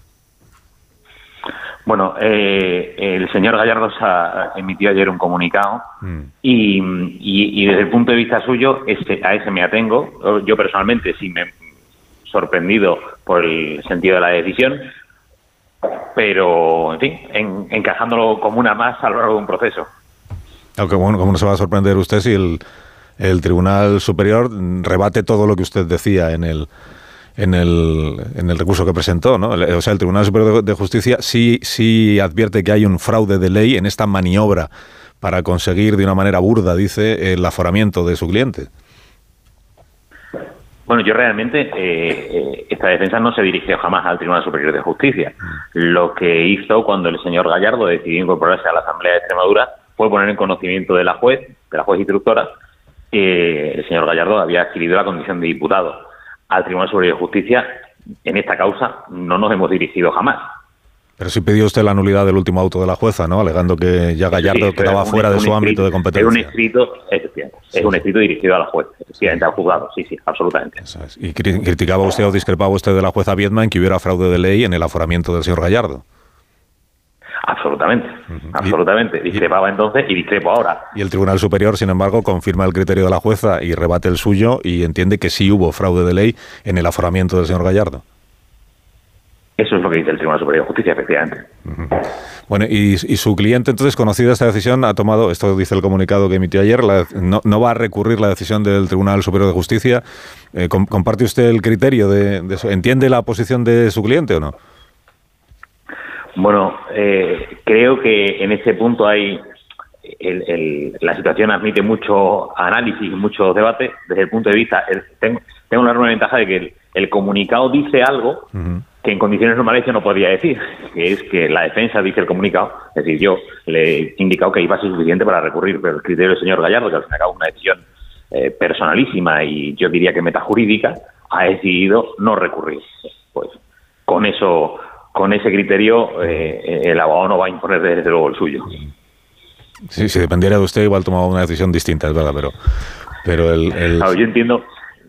Bueno, eh, el señor Gallardo se emitió ayer un comunicado mm. y, y, y desde el punto de vista suyo ese, a ese me atengo. Yo personalmente sí me sorprendido por el sentido de la decisión, pero, en fin, en, encajándolo como una más a lo largo de un proceso. Aunque bueno, ¿cómo no se va a sorprender usted si el, el Tribunal Superior rebate todo lo que usted decía en el en el en el recurso que presentó, ¿no? O sea, el Tribunal Superior de Justicia sí sí advierte que hay un fraude de ley en esta maniobra para conseguir de una manera burda, dice, el aforamiento de su cliente. Bueno, yo realmente, eh, eh, esta defensa no se dirigió jamás al Tribunal Superior de Justicia. Lo que hizo cuando el señor Gallardo decidió incorporarse a la Asamblea de Extremadura fue poner en conocimiento de la juez, de la juez instructora, que el señor Gallardo había adquirido la condición de diputado. Al Tribunal Superior de Justicia, en esta causa, no nos hemos dirigido jamás. Pero sí pidió usted la nulidad del último auto de la jueza, ¿no? Alegando que ya Gallardo sí, quedaba un, fuera de su escrito, ámbito de competencia. Es un escrito, es, sí. es un escrito dirigido a la juez, efectivamente, al juzgado, sí, sí, absolutamente. Eso es. ¿Y criticaba usted o discrepaba usted de la jueza Viedma en que hubiera fraude de ley en el aforamiento del señor Gallardo? Absolutamente, uh-huh. absolutamente. Discrepaba entonces y discrepo ahora. Y el Tribunal Superior, sin embargo, confirma el criterio de la jueza y rebate el suyo y entiende que sí hubo fraude de ley en el aforamiento del señor Gallardo. Eso es lo que dice el Tribunal Superior de Justicia, efectivamente. Uh-huh. Bueno, y, y su cliente, entonces, conocida esta decisión, ha tomado, esto dice el comunicado que emitió ayer, la, no, no va a recurrir la decisión del Tribunal Superior de Justicia. Eh, ¿Comparte usted el criterio de, de eso? ¿Entiende la posición de su cliente o no? Bueno, eh, creo que en ese punto hay el, el, la situación admite mucho análisis y mucho debate desde el punto de vista. El, tengo, tengo una enorme ventaja de que el, el comunicado dice algo uh-huh. que en condiciones normales yo no podría decir, que es que la defensa dice el comunicado, es decir, yo le he indicado que hay base suficiente para recurrir, pero el criterio del señor Gallardo, que al fin y al cabo es una decisión eh, personalísima y yo diría que metajurídica, ha decidido no recurrir. Pues con eso, con ese criterio, eh, el abogado no va a imponer desde luego el suyo. Sí, si dependiera de usted igual tomaba una decisión distinta, es verdad, pero, pero el... el... Claro, yo entiendo...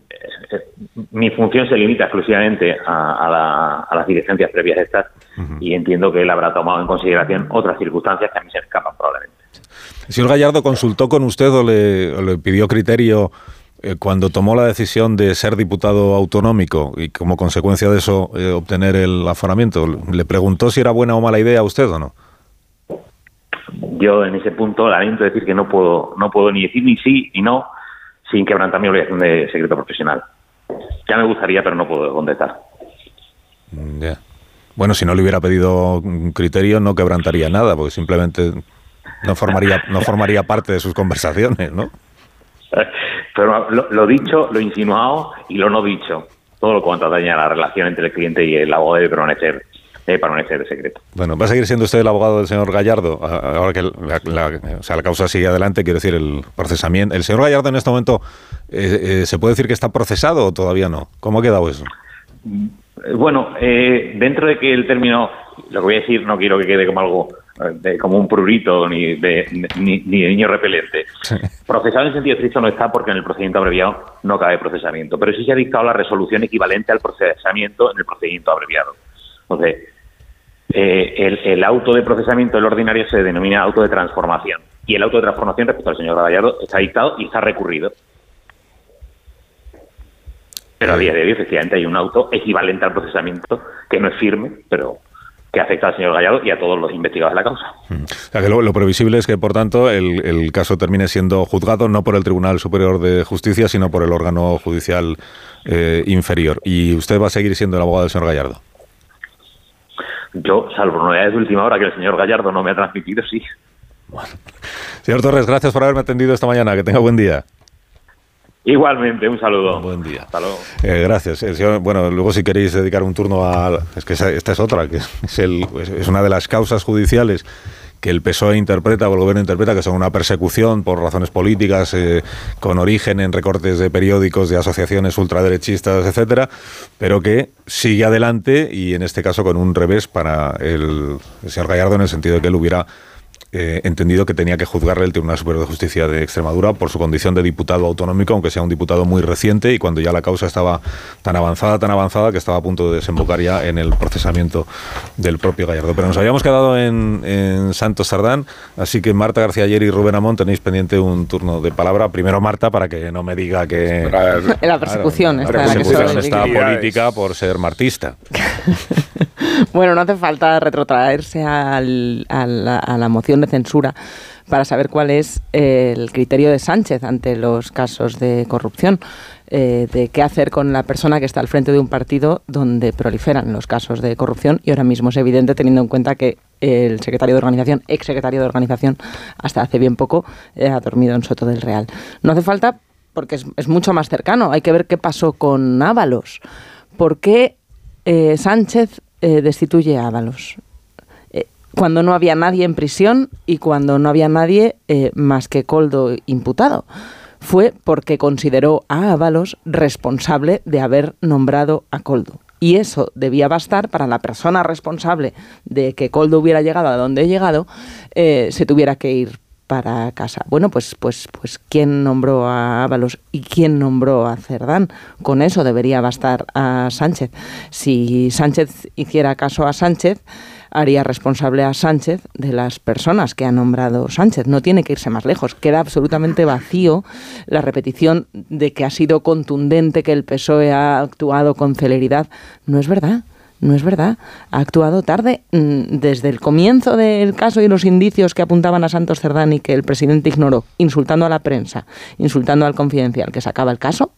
Mi función se limita exclusivamente a, a, la, a las diligencias previas estas uh-huh. y entiendo que él habrá tomado en consideración otras circunstancias que a mí se me escapan probablemente. ¿El señor Gallardo consultó con usted o le, o le pidió criterio eh, cuando tomó la decisión de ser diputado autonómico y como consecuencia de eso eh, obtener el aforamiento? ¿Le preguntó si era buena o mala idea a usted o no? Yo en ese punto lamento decir que no puedo, no puedo ni decir ni sí ni no sin quebrantar mi obligación de secreto profesional. Ya me gustaría, pero no puedo contestar. Yeah. Bueno, si no le hubiera pedido un criterio, no quebrantaría nada, porque simplemente no formaría no formaría parte de sus conversaciones, ¿no? Pero lo, lo dicho, lo insinuado y lo no dicho. Todo lo cuanto atañe a la relación entre el cliente y el abogado debe permanecer, debe permanecer secreto. Bueno, ¿va a seguir siendo usted el abogado del señor Gallardo? Ahora que la, la, o sea, la causa sigue adelante, quiero decir, el procesamiento. ¿El señor Gallardo en este momento eh, eh, se puede decir que está procesado o todavía no? ¿Cómo ha quedado eso? Bueno, eh, dentro de que el término, lo que voy a decir, no quiero que quede como algo, de, como un prurito ni de, ni, ni de niño repelente. Sí. Procesado en sentido estricto no está porque en el procedimiento abreviado no cabe procesamiento, pero sí se ha dictado la resolución equivalente al procesamiento en el procedimiento abreviado. Entonces, eh, el, el auto de procesamiento del ordinario se denomina auto de transformación. Y el auto de transformación respecto al señor Gallardo está dictado y está recurrido. Pero a día de hoy, efectivamente, hay un auto equivalente al procesamiento que no es firme, pero que afecta al señor Gallardo y a todos los investigados de la causa. O sea, que lo, lo previsible es que, por tanto, el, el caso termine siendo juzgado no por el Tribunal Superior de Justicia, sino por el órgano judicial eh, inferior. ¿Y usted va a seguir siendo el abogado del señor Gallardo? Yo, salvo novedades de última hora que el señor Gallardo no me ha transmitido, sí. Bueno. Señor Torres, gracias por haberme atendido esta mañana. Que tenga buen día. Igualmente, un saludo. Buen día. Hasta luego. Eh, gracias. Eh, señor, bueno, luego si queréis dedicar un turno a... Es que esa, esta es otra, que es, el, es una de las causas judiciales que el P S O E interpreta o el Gobierno interpreta que son una persecución por razones políticas, eh, con origen en recortes de periódicos, de asociaciones ultraderechistas, etcétera, pero que sigue adelante y en este caso con un revés para el, el señor Gallardo, en el sentido de que él hubiera Eh, entendido que tenía que juzgarle el Tribunal Superior de Justicia de Extremadura por su condición de diputado autonómico, aunque sea un diputado muy reciente, y cuando ya la causa estaba tan avanzada, tan avanzada, que estaba a punto de desembocar ya en el procesamiento del propio Gallardo. Pero nos habíamos quedado en, en Santos Cerdán, así que Marta García Ayer y Rubén Amón tenéis pendiente un turno de palabra. Primero Marta, para que no me diga que... La persecución, claro, está, la persecución la está política por ser martista. Bueno, no hace falta retrotraerse al, a, la, a la moción de censura para saber cuál es el criterio de Sánchez ante los casos de corrupción, eh, de qué hacer con la persona que está al frente de un partido donde proliferan los casos de corrupción, y ahora mismo es evidente teniendo en cuenta que el secretario de organización, ex secretario de organización, hasta hace bien poco, eh, ha dormido en Soto del Real. No hace falta porque es, es mucho más cercano, hay que ver qué pasó con Ábalos. ¿Por qué eh, Sánchez eh, destituye a Ábalos? Cuando no había nadie en prisión y cuando no había nadie eh, más que Koldo imputado. Fue porque consideró a Ábalos responsable de haber nombrado a Koldo. Y eso debía bastar para la persona responsable de que Koldo hubiera llegado a donde he llegado, eh, se tuviera que ir para casa. Bueno, pues, pues, pues ¿quién nombró a Ábalos y quién nombró a Cerdán? Con eso debería bastar a Sánchez. Si Sánchez hiciera caso a Sánchez, haría responsable a Sánchez de las personas que ha nombrado Sánchez. No tiene que irse más lejos. Queda absolutamente vacío la repetición de que ha sido contundente, que el P S O E ha actuado con celeridad. No es verdad. No es verdad. Ha actuado tarde. Desde el comienzo del caso y los indicios que apuntaban a Santos Cerdán y que el presidente ignoró, insultando a la prensa, insultando al Confidencial, que sacaba el caso,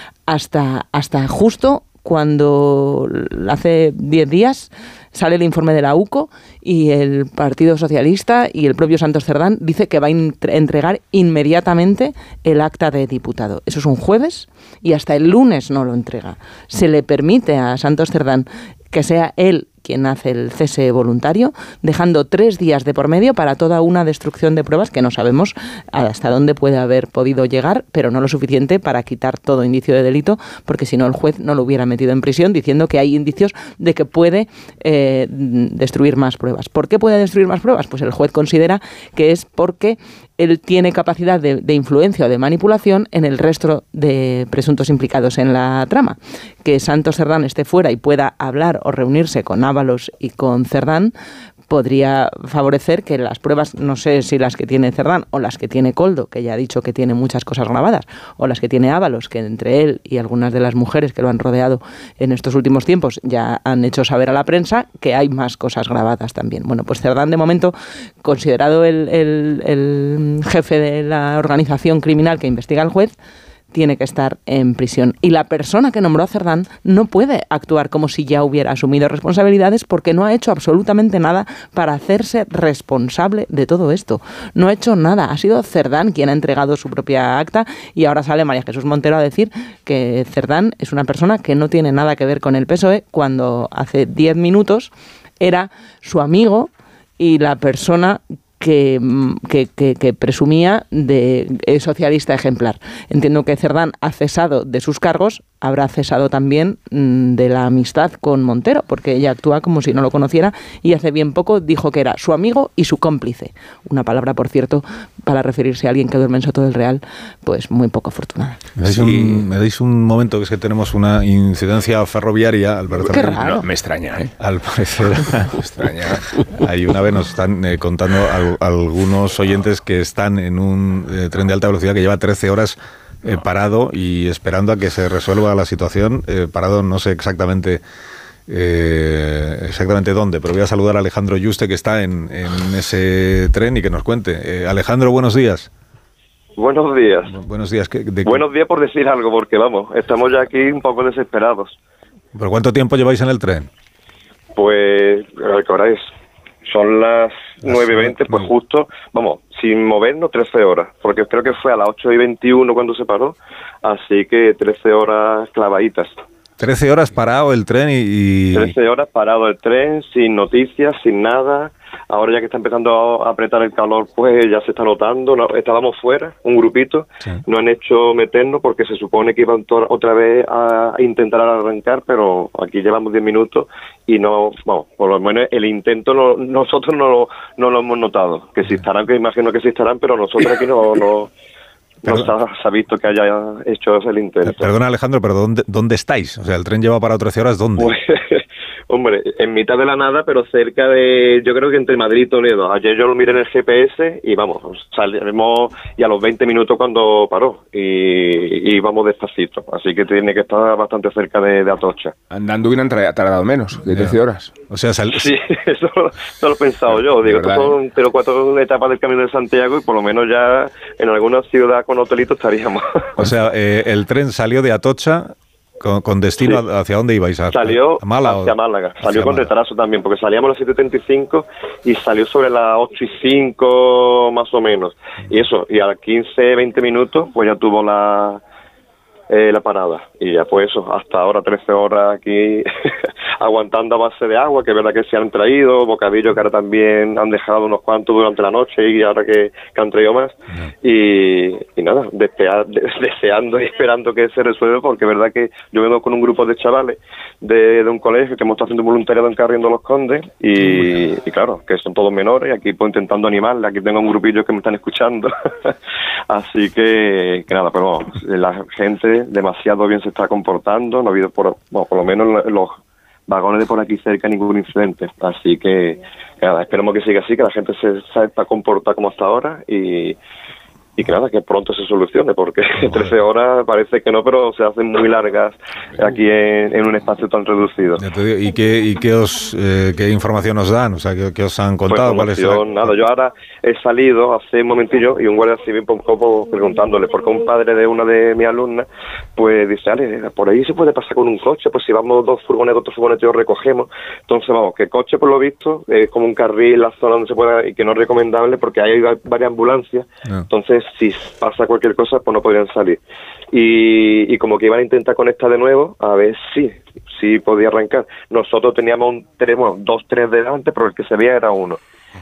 hasta, hasta justo cuando hace diez días sale el informe de la U C O y el Partido Socialista y el propio Santos Cerdán dice que va a entregar inmediatamente el acta de diputado. Eso es un jueves y hasta el lunes no lo entrega. Se le permite a Santos Cerdán que sea él quien hace el cese voluntario, dejando tres días de por medio para toda una destrucción de pruebas que no sabemos hasta dónde puede haber podido llegar, pero no lo suficiente para quitar todo indicio de delito, porque si no el juez no lo hubiera metido en prisión diciendo que hay indicios de que puede eh, destruir más pruebas. ¿Por qué puede destruir más pruebas? Pues el juez considera que es porque él tiene capacidad de, de influencia o de manipulación en el resto de presuntos implicados en la trama. Que Santos Cerdán esté fuera y pueda hablar o reunirse con Ábalos y con Cerdán podría favorecer que las pruebas, no sé si las que tiene Cerdán o las que tiene Koldo, que ya ha dicho que tiene muchas cosas grabadas, o las que tiene Ábalos, que entre él y algunas de las mujeres que lo han rodeado en estos últimos tiempos ya han hecho saber a la prensa que hay más cosas grabadas también. Bueno, pues Cerdán, de momento, considerado el, el, el jefe de la organización criminal que investiga el juez, tiene que estar en prisión. Y la persona que nombró a Cerdán no puede actuar como si ya hubiera asumido responsabilidades porque no ha hecho absolutamente nada para hacerse responsable de todo esto. No ha hecho nada. Ha sido Cerdán quien ha entregado su propia acta y ahora sale María Jesús Montero a decir que Cerdán es una persona que no tiene nada que ver con el P S O E cuando hace diez minutos era su amigo y la persona que, que, que, que presumía de eh, socialista ejemplar. Entiendo que Cerdán ha cesado de sus cargos, habrá cesado también mmm, de la amistad con Montero, porque ella actúa como si no lo conociera y hace bien poco dijo que era su amigo y su cómplice. Una palabra, por cierto, para referirse a alguien que duerme en Soto del Real, pues muy poco afortunada. Me dais, Sí. un, me dais un momento, que es que tenemos una incidencia ferroviaria, al parecer. Qué raro. No, me extraña, ¿eh? Al parecer, Me extraña. hay una vez nos están eh, contando al, algunos oyentes que están en un eh, tren de alta velocidad que lleva trece horas eh, parado y esperando a que se resuelva la situación. Eh, parado, no sé exactamente eh, exactamente dónde, pero voy a saludar a Alejandro Yuste, que está en, en ese tren, y que nos cuente. Eh, Alejandro, buenos días. Buenos días. Buenos días. ¿Qué- de- Buenos días por decir algo, porque vamos, estamos ya aquí un poco desesperados. ¿Por cuánto tiempo lleváis en el tren? Pues, a ver qué hora es. Son las nueve y veinte, pues justo, vamos, sin movernos trece horas, porque creo que fue a las ocho y veintiuno cuando se paró, así que trece horas clavaditas. trece horas parado el tren y... y- trece horas parado el tren, sin noticias, sin nada. Ahora ya que está empezando a apretar el calor, pues ya se está notando. No, estábamos fuera, un grupito, Sí. no han hecho meternos porque se supone que iban to- otra vez a intentar arrancar, pero aquí llevamos diez minutos y no, vamos, por lo menos el intento no, nosotros no lo, no lo hemos notado. Que si estarán, que imagino que sí estarán, pero nosotros aquí no... no No se ha, se ha visto que haya hecho el intento. Perdona, Alejandro, pero ¿dónde, ¿dónde estáis? O sea, el tren lleva parado trece horas, ¿dónde? Pues, hombre, en mitad de la nada, pero cerca de, yo creo que entre Madrid y Toledo. Ayer yo lo miré en el G P S y vamos, salimos y a los veinte minutos cuando paró y, y vamos despacito. Así que tiene que estar bastante cerca de, de Atocha. Andando hubieran tra- tardado menos, de trece horas. O sea, sal- Sí, eso, eso lo he pensado yo. Digo, estos son tres o cuatro etapas del Camino de Santiago y por lo menos ya en alguna ciudad con hotelito estaríamos. O sea, eh, el tren salió de Atocha con, con destino Sí. a- hacia dónde ibais, a, Salió a Málaga. o- hacia Málaga, salió hacia con Málaga. retraso también, porque salíamos a las siete treinta y cinco y salió sobre las ocho y cinco más o menos. Y eso, y a las quince, veinte minutos, pues ya tuvo la eh, la parada. Y ya pues eso, hasta ahora trece horas aquí aguantando a base de agua, que es verdad que se han traído, bocadillos que ahora también han dejado unos cuantos durante la noche y ahora que, que han traído más. Y, y nada, despea- de- deseando y esperando que se resuelva, porque es verdad que yo vengo con un grupo de chavales de, de un colegio que hemos estado haciendo voluntariado en Carriendo los Condes y, y claro, que son todos menores y aquí pues intentando animarles. Aquí tengo un grupillo que me están escuchando. Así que, que nada, pero vamos, la gente demasiado bien se está comportando, no ha habido por, bueno, por lo menos en los vagones de por aquí cerca ningún incidente. Así que, que nada, esperemos que siga así, que la gente se sepa comportar como hasta ahora y, y que nada, que pronto se solucione, porque trece horas parece que no, pero se hacen muy largas aquí en, en un espacio tan reducido. Ya te digo, ¿Y qué, y qué, os, eh, qué información os dan? O sea, ¿qué, qué os han contado? ¿Cuál Pues es la- información, nada, yo ahora he salido hace un momentillo y un guardia civil un poco preguntándole, porque un padre de una de mis alumnas, pues dice, Ale, por ahí se puede pasar con un coche, pues si vamos dos furgonetas, dos furgonetas los recogemos. Entonces, vamos, que el coche, por lo visto, es como un carril en la zona donde se pueda, y que no es recomendable porque hay varias ambulancias, No. entonces si pasa cualquier cosa, pues no podrían salir. Y, y como que iban a intentar conectar de nuevo, a ver si, si podía arrancar. Nosotros teníamos un tren, bueno, dos trenes delante, pero el que se veía era uno.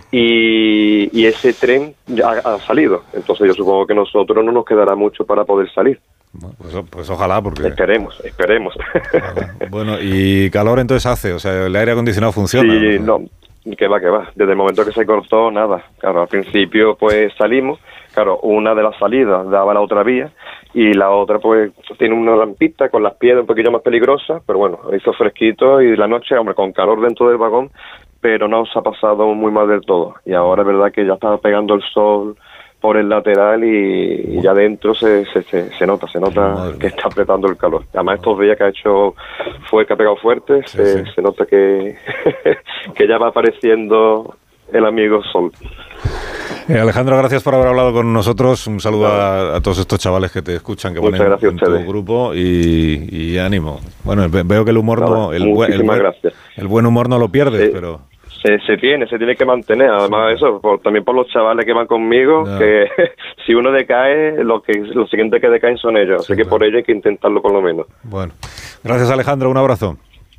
Y, y ese tren ya ha, ha salido. Entonces yo supongo que nosotros no nos quedará mucho para poder salir. Pues, pues ojalá, porque... Esperemos, esperemos. Bueno, ¿y calor entonces hace? O sea, ¿el aire acondicionado funciona? Sí, no, que va, que va. Desde el momento que se cortó, nada. Claro, al principio pues salimos, claro, una de las salidas daba a la otra vía y la otra pues tiene una lampita con las piedras un poquillo más peligrosas, pero bueno, hizo fresquito y la noche, hombre, con calor dentro del vagón, pero no se ha pasado muy mal del todo. Y ahora es verdad que ya está pegando el sol por el lateral y, y ya dentro se, se, se, se nota, se nota que está apretando el calor. Además estos días que ha hecho fue que ha pegado fuerte, Sí, se, sí. se nota que, que ya va apareciendo el amigo sol. Eh, Alejandro, gracias por haber hablado con nosotros. Un saludo a, a todos estos chavales que te escuchan, que Muchas ponen gracias a en tu ustedes. grupo y, y ánimo. Bueno, ve- veo que el humor Nada, no... El, buen- el, muchísimas buen, gracias. el buen humor no lo pierdes, Sí. pero... Se, se tiene, se tiene que mantener. Además eso, por, también por los chavales que van conmigo, Ya. que si uno decae, lo que lo siguiente que decaen son ellos. Así Sí, que claro. por ello hay que intentarlo por lo menos. Bueno, gracias Alejandro, un abrazo.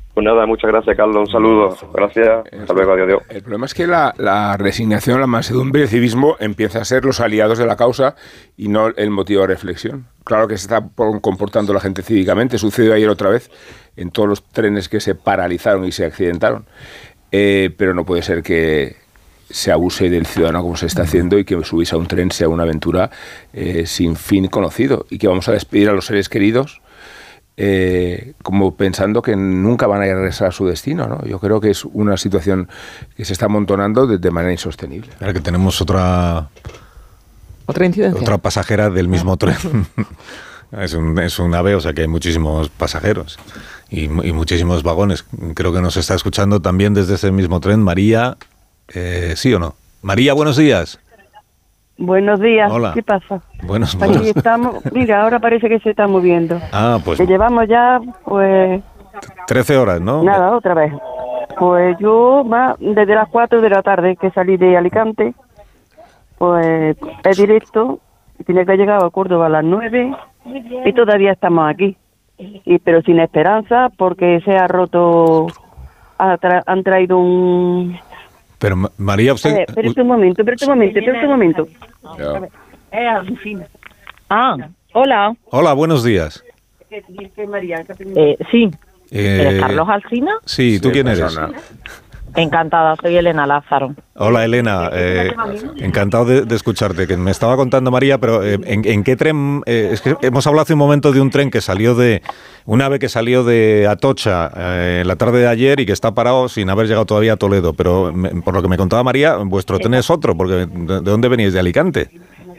Pues nada, muchas gracias, Carlos. Un saludo. Gracias. Hasta luego. Adiós. El problema es que la, la resignación, la mansedumbre y el civismo empiezan a ser los aliados de la causa y no el motivo de reflexión. Claro que se está comportando la gente cívicamente. Sucedió ayer otra vez en todos los trenes que se paralizaron y se accidentaron. Eh, pero no puede ser que se abuse del ciudadano como se está haciendo y que subirse a un tren sea una aventura eh, sin fin conocido y que vamos a despedir a los seres queridos eh, como pensando que nunca van a regresar a su destino, ¿no? Yo creo que es una situación que se está amontonando de, de manera insostenible. Ahora que tenemos otra otra incidencia, otra pasajera del mismo tren. Es un, es un AVE, o sea que hay muchísimos pasajeros y, y muchísimos vagones. Creo que nos está escuchando también desde ese mismo tren María, eh, ¿sí o no? María, buenos días. Buenos días. Hola. ¿Qué pasa? Buenos Aquí días. estamos. Mira, ahora parece que se está moviendo. Ah, pues Que llevamos ya, pues... trece horas, ¿no? Nada, otra vez. Pues yo, va, desde las cuatro de la tarde que salí de Alicante, pues es directo, tiene que llegar a Córdoba a las nueve y todavía estamos aquí. Y pero sin esperanza porque se ha roto, ha tra- han traído un... Pero Ma- María, A usted... ver, espérate un momento, espérate un momento, espérate un momento. Ya. Es Alfina. Ah, hola. Hola, buenos días. Eh, sí. Eh, ¿Eres Carlos Alsina? Sí, ¿tú Sí, quién persona. eres? Encantada, soy Elena Lázaro. Hola, Elena. Eh, encantado de, de escucharte. Que me estaba contando María, pero eh, ¿en, en qué tren? Eh, es que hemos hablado hace un momento de un tren que salió de... Un ave que salió de Atocha eh, la tarde de ayer y que está parado sin haber llegado todavía a Toledo. Pero me- por lo que me contaba María, vuestro tren es otro, porque ¿de, de dónde venís? ¿De Alicante?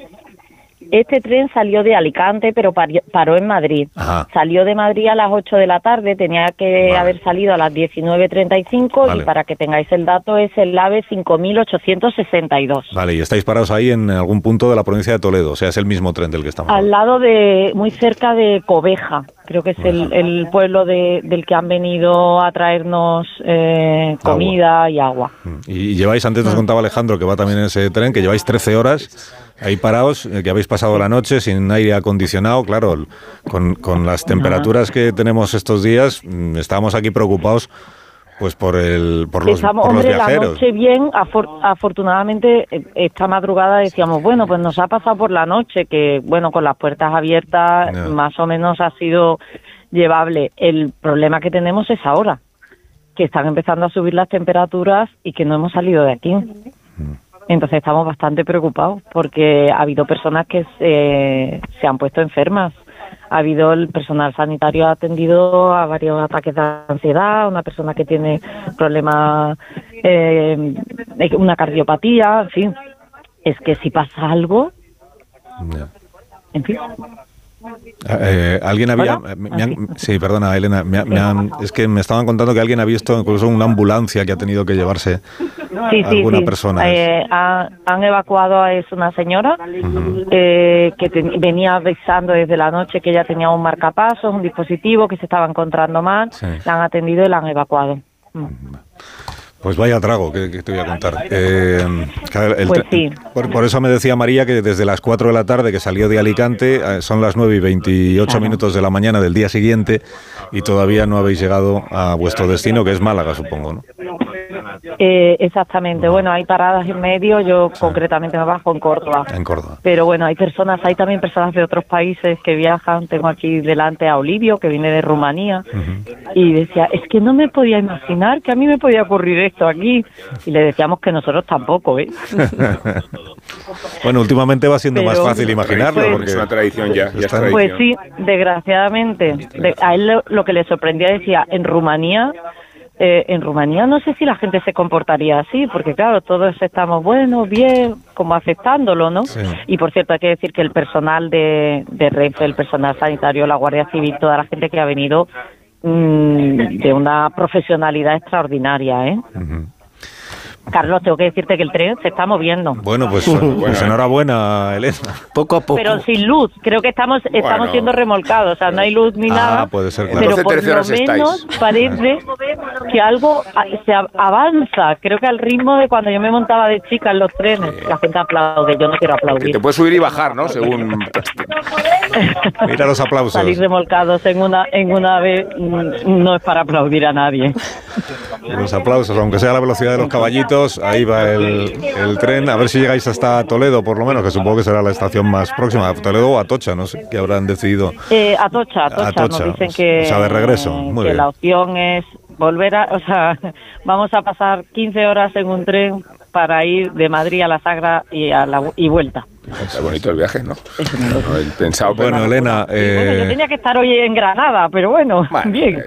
Este tren salió de Alicante, pero pari- paró en Madrid. Ajá. Salió de Madrid a las ocho de la tarde, tenía que Vale. haber salido a las diecinueve treinta y cinco Vale. y para que tengáis el dato es el AVE cinco mil ochocientos sesenta y dos. Vale, y estáis parados ahí en algún punto de la provincia de Toledo. O sea, es el mismo tren del que estamos Al lado de, muy cerca de Cobeja, creo que es el, el pueblo de, del que han venido a traernos eh, comida y agua. Y lleváis, antes nos contaba Alejandro, que va también en ese tren, que lleváis trece horas ahí parados, eh, que habéis pasado la noche sin aire acondicionado. Claro, el- con, con las temperaturas que tenemos estos días, mm, estábamos aquí preocupados pues por el por los, Estamos, por los hombre, la viajeros. noche bien, afor- afortunadamente eh, esta madrugada decíamos, bueno, pues nos ha pasado por la noche, que bueno, con las puertas abiertas Ya. más o menos ha sido llevable. El problema que tenemos es ahora, que están empezando a subir las temperaturas y que no hemos salido de aquí. Entonces estamos bastante preocupados porque ha habido personas que se, se han puesto enfermas. Ha habido el personal sanitario ha atendido a varios ataques de ansiedad, una persona que tiene problemas, eh, una cardiopatía, en fin. Es que si pasa algo, Ya. en fin. Eh, alguien había... ¿Hola? me- me han- sí, perdona, Elena. me ha- me han- es que me estaban contando que alguien ha visto incluso una ambulancia que ha tenido que llevarse Sí, a sí, alguna sí. persona. Eh, ha- han evacuado a es una señora eh, que ten- venía avisando desde la noche que ella tenía un marcapasos, un dispositivo que se estaba encontrando mal. Sí. La han atendido y la han evacuado. Mm. Pues vaya trago que, que te voy a contar. Eh, claro, el Pues tre- sí. por, por eso me decía María que desde las cuatro de la tarde que salió de Alicante, eh, son las nueve y veintiocho minutos de la mañana del día siguiente y todavía no habéis llegado a vuestro destino, que es Málaga, supongo, ¿no? Eh, exactamente. Bueno, hay paradas en medio. Yo concretamente me bajo en Córdoba. En Córdoba. Pero bueno, hay personas, hay también personas de otros países que viajan. Tengo aquí delante a Olivio, que viene de Rumanía, y decía, es que no me podía imaginar que a mí me podía ocurrir esto aquí. Y le decíamos que nosotros tampoco, ¿eh? Bueno, últimamente va siendo más Pero- fácil imaginarlo. Pues- porque Es una tradición ya, ya es están- Pues sí, desgraciadamente. De- a él lo, lo que le sorprendía decía, en Rumanía, eh, en Rumanía no sé si la gente se comportaría así, porque claro, todos estamos, bueno, bien, como aceptándolo, ¿no? Sí. Y por cierto, hay que decir que el personal de, de Renfe, el personal sanitario, la Guardia Civil, toda la gente que ha venido, mm, de una profesionalidad extraordinaria, ¿eh? Carlos, tengo que decirte que el tren se está moviendo. Bueno, pues, pues enhorabuena, Elena. Poco a poco. Pero sin luz. Creo que estamos estamos Bueno. siendo remolcados. O sea, no hay luz ni Ah, nada. puede ser, claro. Pero Entonces, por terceras lo menos estáis. parece que algo a- se a- avanza. Creo que al ritmo de cuando yo me montaba de chica en los trenes. La gente aplaude. Yo no quiero Que aplaudir. te puedes subir y bajar, ¿no? Según... Mira los aplausos. Salir remolcados en una en una ave mm, no es para aplaudir a nadie. Los aplausos, aunque sea a la velocidad de los caballitos, ahí va el, el tren. A ver si llegáis hasta Toledo, por lo menos, que supongo que será la estación más próxima. Toledo o Atocha, no sé, que habrán decidido. Eh, Atocha, Atocha, Atocha, nos dicen que, o sea, de regreso. Muy que bien. la opción es volver a, o sea, vamos a pasar quince horas en un tren para ir de Madrid a la Sagra y a la y vuelta. Está bonito el viaje, ¿no? No, el pensado, pero- Bueno, Elena, Bueno, yo eh, tenía que estar hoy en Granada, pero bueno, bien.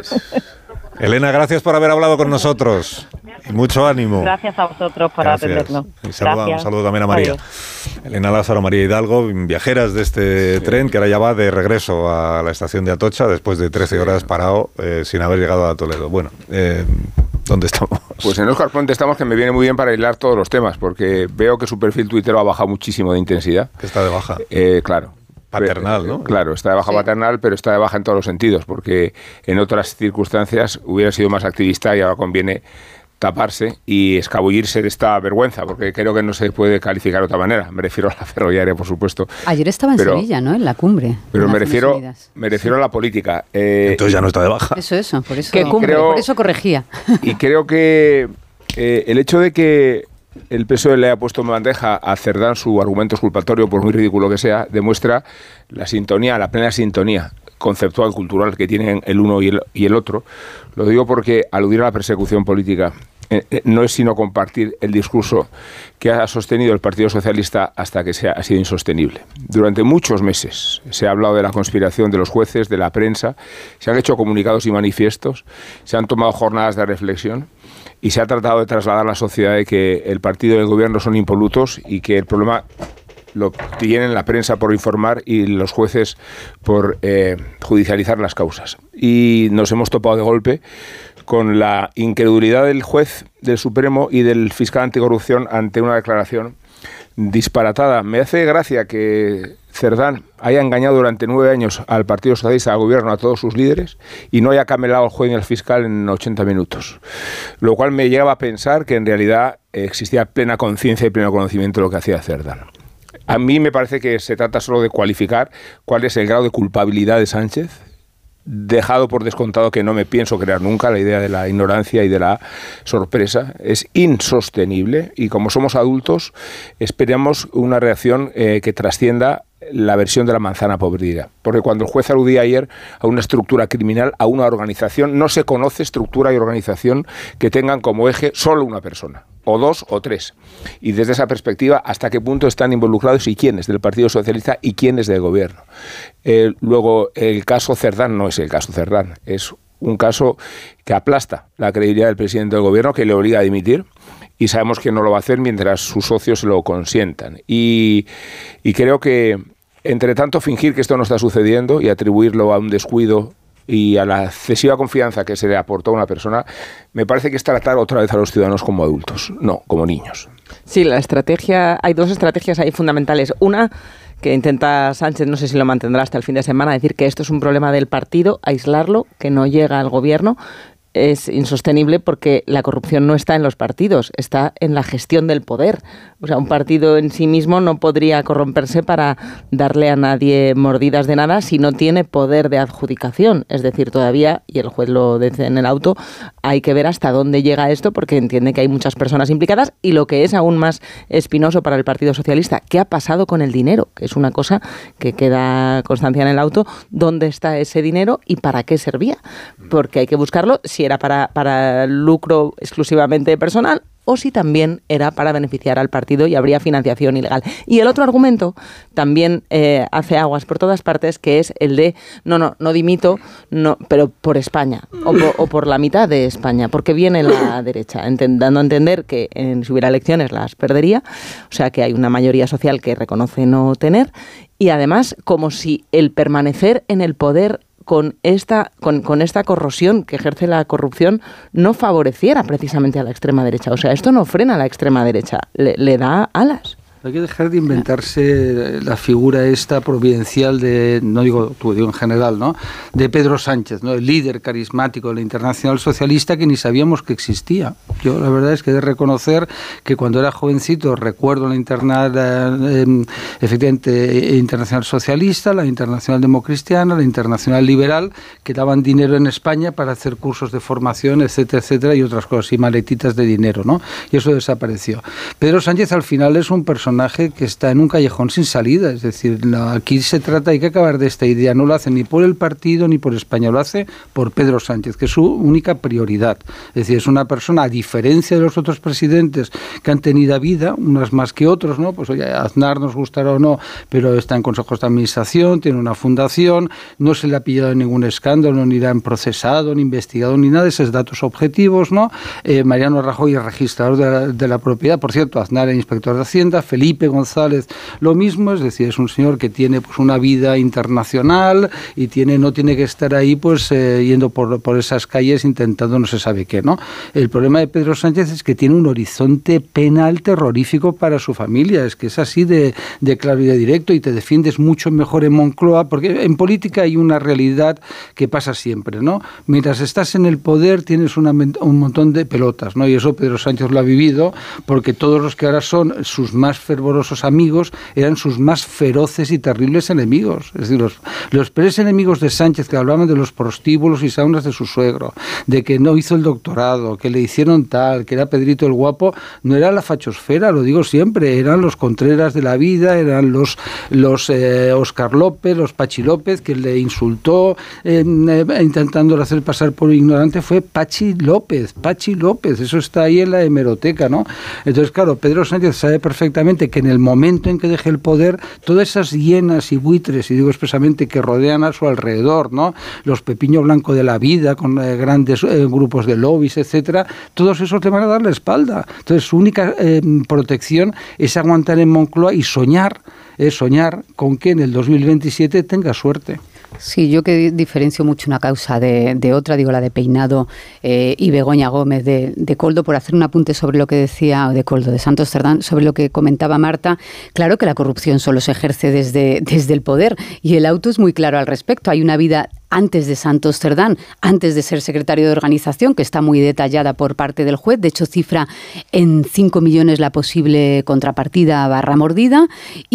Elena, gracias por haber hablado con nosotros. Y mucho ánimo. Gracias a vosotros por Gracias. atendernos. Y saluda- un Gracias. saludo también a María. Adiós. Elena Lázaro, María Hidalgo, viajeras de este tren que ahora ya va de regreso a la estación de Atocha después de trece horas parado eh, sin haber llegado a Toledo. Bueno, eh, ¿dónde estamos? Pues en Óscar Puente estamos, que me viene muy bien para hilar todos los temas, porque veo que su perfil tuitero ha bajado muchísimo de intensidad. Que está de baja. Eh, claro. Paternal, ¿no? Claro, está de baja Sí. paternal, pero está de baja en todos los sentidos, porque en otras circunstancias hubiera sido más activista y ahora conviene taparse y escabullirse de esta vergüenza, porque creo que no se puede calificar de otra manera. Me refiero a la ferroviaria, por supuesto. Ayer estaba en Pero- Sevilla, ¿no? En la cumbre. Pero de me Naciones refiero, Unidas. me refiero a la política. Eh, Entonces ya no está de baja. Eso, eso, por eso, ¿Qué cumbre? por eso corregía. Y creo que eh, el hecho de que el P S O E le haya puesto en bandeja a Cerdán su argumento exculpatorio, por muy ridículo que sea, demuestra la sintonía, la plena sintonía conceptual, cultural que tienen el uno y el, y el otro. Lo digo porque aludir a la persecución política eh, eh, no es sino compartir el discurso que ha sostenido el Partido Socialista hasta que se ha, ha sido insostenible. Durante muchos meses se ha hablado de la conspiración de los jueces, de la prensa, se han hecho comunicados y manifiestos, se han tomado jornadas de reflexión y se ha tratado de trasladar a la sociedad de que el partido y el gobierno son impolutos y que el problema lo tienen la prensa por informar y los jueces por eh, judicializar las causas. Y nos hemos topado de golpe con la incredulidad del juez del Supremo y del fiscal anticorrupción ante una declaración disparatada. Me hace gracia que Cerdán haya engañado durante nueve años al Partido Socialista, al gobierno, a todos sus líderes, y no haya camelado al juez y al fiscal en ochenta minutos. Lo cual me lleva a pensar que en realidad existía plena conciencia y pleno conocimiento de lo que hacía Cerdán. A mí me parece que se trata solo de cualificar cuál es el grado de culpabilidad de Sánchez, dejado por descontado que no me pienso crear nunca la idea de la ignorancia y de la sorpresa. Es insostenible y como somos adultos esperamos una reacción eh, que trascienda la versión de la manzana podrida. Porque cuando el juez aludía ayer a una estructura criminal, a una organización, no se conoce estructura y organización que tengan como eje solo una persona, o dos o tres. Y desde esa perspectiva, ¿hasta qué punto están involucrados y quiénes del Partido Socialista y quiénes del Gobierno? Eh, luego, el caso Cerdán no es el caso Cerdán, es un caso que aplasta la credibilidad del presidente del Gobierno, que le obliga a dimitir, y sabemos que no lo va a hacer mientras sus socios lo consientan. Y, y creo que, entre tanto, fingir que esto no está sucediendo y atribuirlo a un descuido y a la excesiva confianza que se le aportó a una persona, me parece que es tratar otra vez a los ciudadanos como adultos, no como niños. Sí, la estrategia, hay dos estrategias ahí fundamentales. Una, que intenta Sánchez, no sé si lo mantendrá hasta el fin de semana, decir que esto es un problema del partido, aislarlo, que no llega al gobierno. Es insostenible porque la corrupción no está en los partidos, está en la gestión del poder. O sea, un partido en sí mismo no podría corromperse para darle a nadie mordidas de nada si no tiene poder de adjudicación. Es decir, todavía, y el juez lo dice en el auto, hay que ver hasta dónde llega esto porque entiende que hay muchas personas implicadas y lo que es aún más espinoso para el Partido Socialista, ¿qué ha pasado con el dinero? Que es una cosa que queda constancia en el auto, ¿dónde está ese dinero y para qué servía? Porque hay que buscarlo si era para, para lucro exclusivamente personal o si también era para beneficiar al partido y habría financiación ilegal. Y el otro argumento también eh, hace aguas por todas partes, que es el de, no, no, no dimito, no, pero por España, o por, o por la mitad de España, porque viene la derecha, enten, dando a entender que en, si hubiera elecciones las perdería, o sea que hay una mayoría social que reconoce no tener, y además como si el permanecer en el poder con esta, con, con esta corrosión que ejerce la corrupción no favoreciera precisamente a la extrema derecha. O sea, esto no frena a la extrema derecha, le, le da alas. Hay que dejar de inventarse la figura esta providencial de, no digo tú, digo en general, ¿no?, de Pedro Sánchez, ¿no?, el líder carismático de la Internacional Socialista que ni sabíamos que existía. Yo la verdad es que he de reconocer que cuando era jovencito recuerdo la interna, eh, efectivamente Internacional Socialista, la Internacional Democristiana, la Internacional Liberal, que daban dinero en España para hacer cursos de formación, etcétera, etcétera, y otras cosas, y maletitas de dinero, ¿no? Y eso desapareció. Pedro Sánchez al final es un personaje que está en un callejón sin salida, es decir, no, aquí se trata, hay que acabar de esta idea, no lo hace ni por el partido ni por España, lo hace por Pedro Sánchez, que es su única prioridad, es decir, es una persona, a diferencia de los otros presidentes que han tenido vida, unas más que otros, ¿no? Pues oye, Aznar nos gustará o no, pero está en consejos de administración, tiene una fundación, no se le ha pillado en ningún escándalo, ni le han procesado, ni investigado, ni nada, esos datos objetivos, ¿no? Eh, Mariano Rajoy es registrador de la, de la propiedad, por cierto, Aznar es inspector de Hacienda, Felipe Felipe González lo mismo, es decir, es un señor que tiene pues una vida internacional y tiene no tiene que estar ahí pues eh, yendo por, por esas calles intentando no se sabe qué, ¿no? El problema de Pedro Sánchez es que tiene un horizonte penal terrorífico para su familia, es que es así de, de claro y de directo, y te defiendes mucho mejor en Moncloa, porque en política hay una realidad que pasa siempre, ¿no? Mientras estás en el poder tienes una, un montón de pelotas, ¿no? Y eso Pedro Sánchez lo ha vivido, porque todos los que ahora son sus más fervorosos amigos eran sus más feroces y terribles enemigos. Es decir, los, los peores enemigos de Sánchez, que hablaban de los prostíbulos y saunas de su suegro, de que no hizo el doctorado, que le hicieron tal, que era Pedrito el Guapo, no era la fachosfera, lo digo siempre, eran los Contreras de la vida, eran los, los eh, Óscar López, los Pachi López, que le insultó eh, eh, intentándolo hacer pasar por ignorante, fue Pachi López, Pachi López, eso está ahí en la hemeroteca, ¿no? Entonces, claro, Pedro Sánchez sabe perfectamente que en el momento en que deje el poder, todas esas hienas y buitres, y digo expresamente, que rodean a su alrededor, ¿no? Los Pepiño Blanco de la vida, con eh, grandes eh, grupos de lobbies, etcétera, todos esos le van a dar la espalda. Entonces, su única eh, protección es aguantar en Moncloa y soñar, eh, soñar con que en el dos mil veintisiete tenga suerte. Sí, yo que diferencio mucho una causa de, de otra, digo la de Peinado eh, y Begoña Gómez de, de Coldo, por hacer un apunte sobre lo que decía, de Coldo, de Santos Cerdán, sobre lo que comentaba Marta. Claro que la corrupción solo se ejerce desde, desde el poder, y el auto es muy claro al respecto. Hay una vida antes de Santos Cerdán, antes de ser secretario de organización, que está muy detallada por parte del juez. De hecho, cifra en cinco millones la posible contrapartida barra mordida,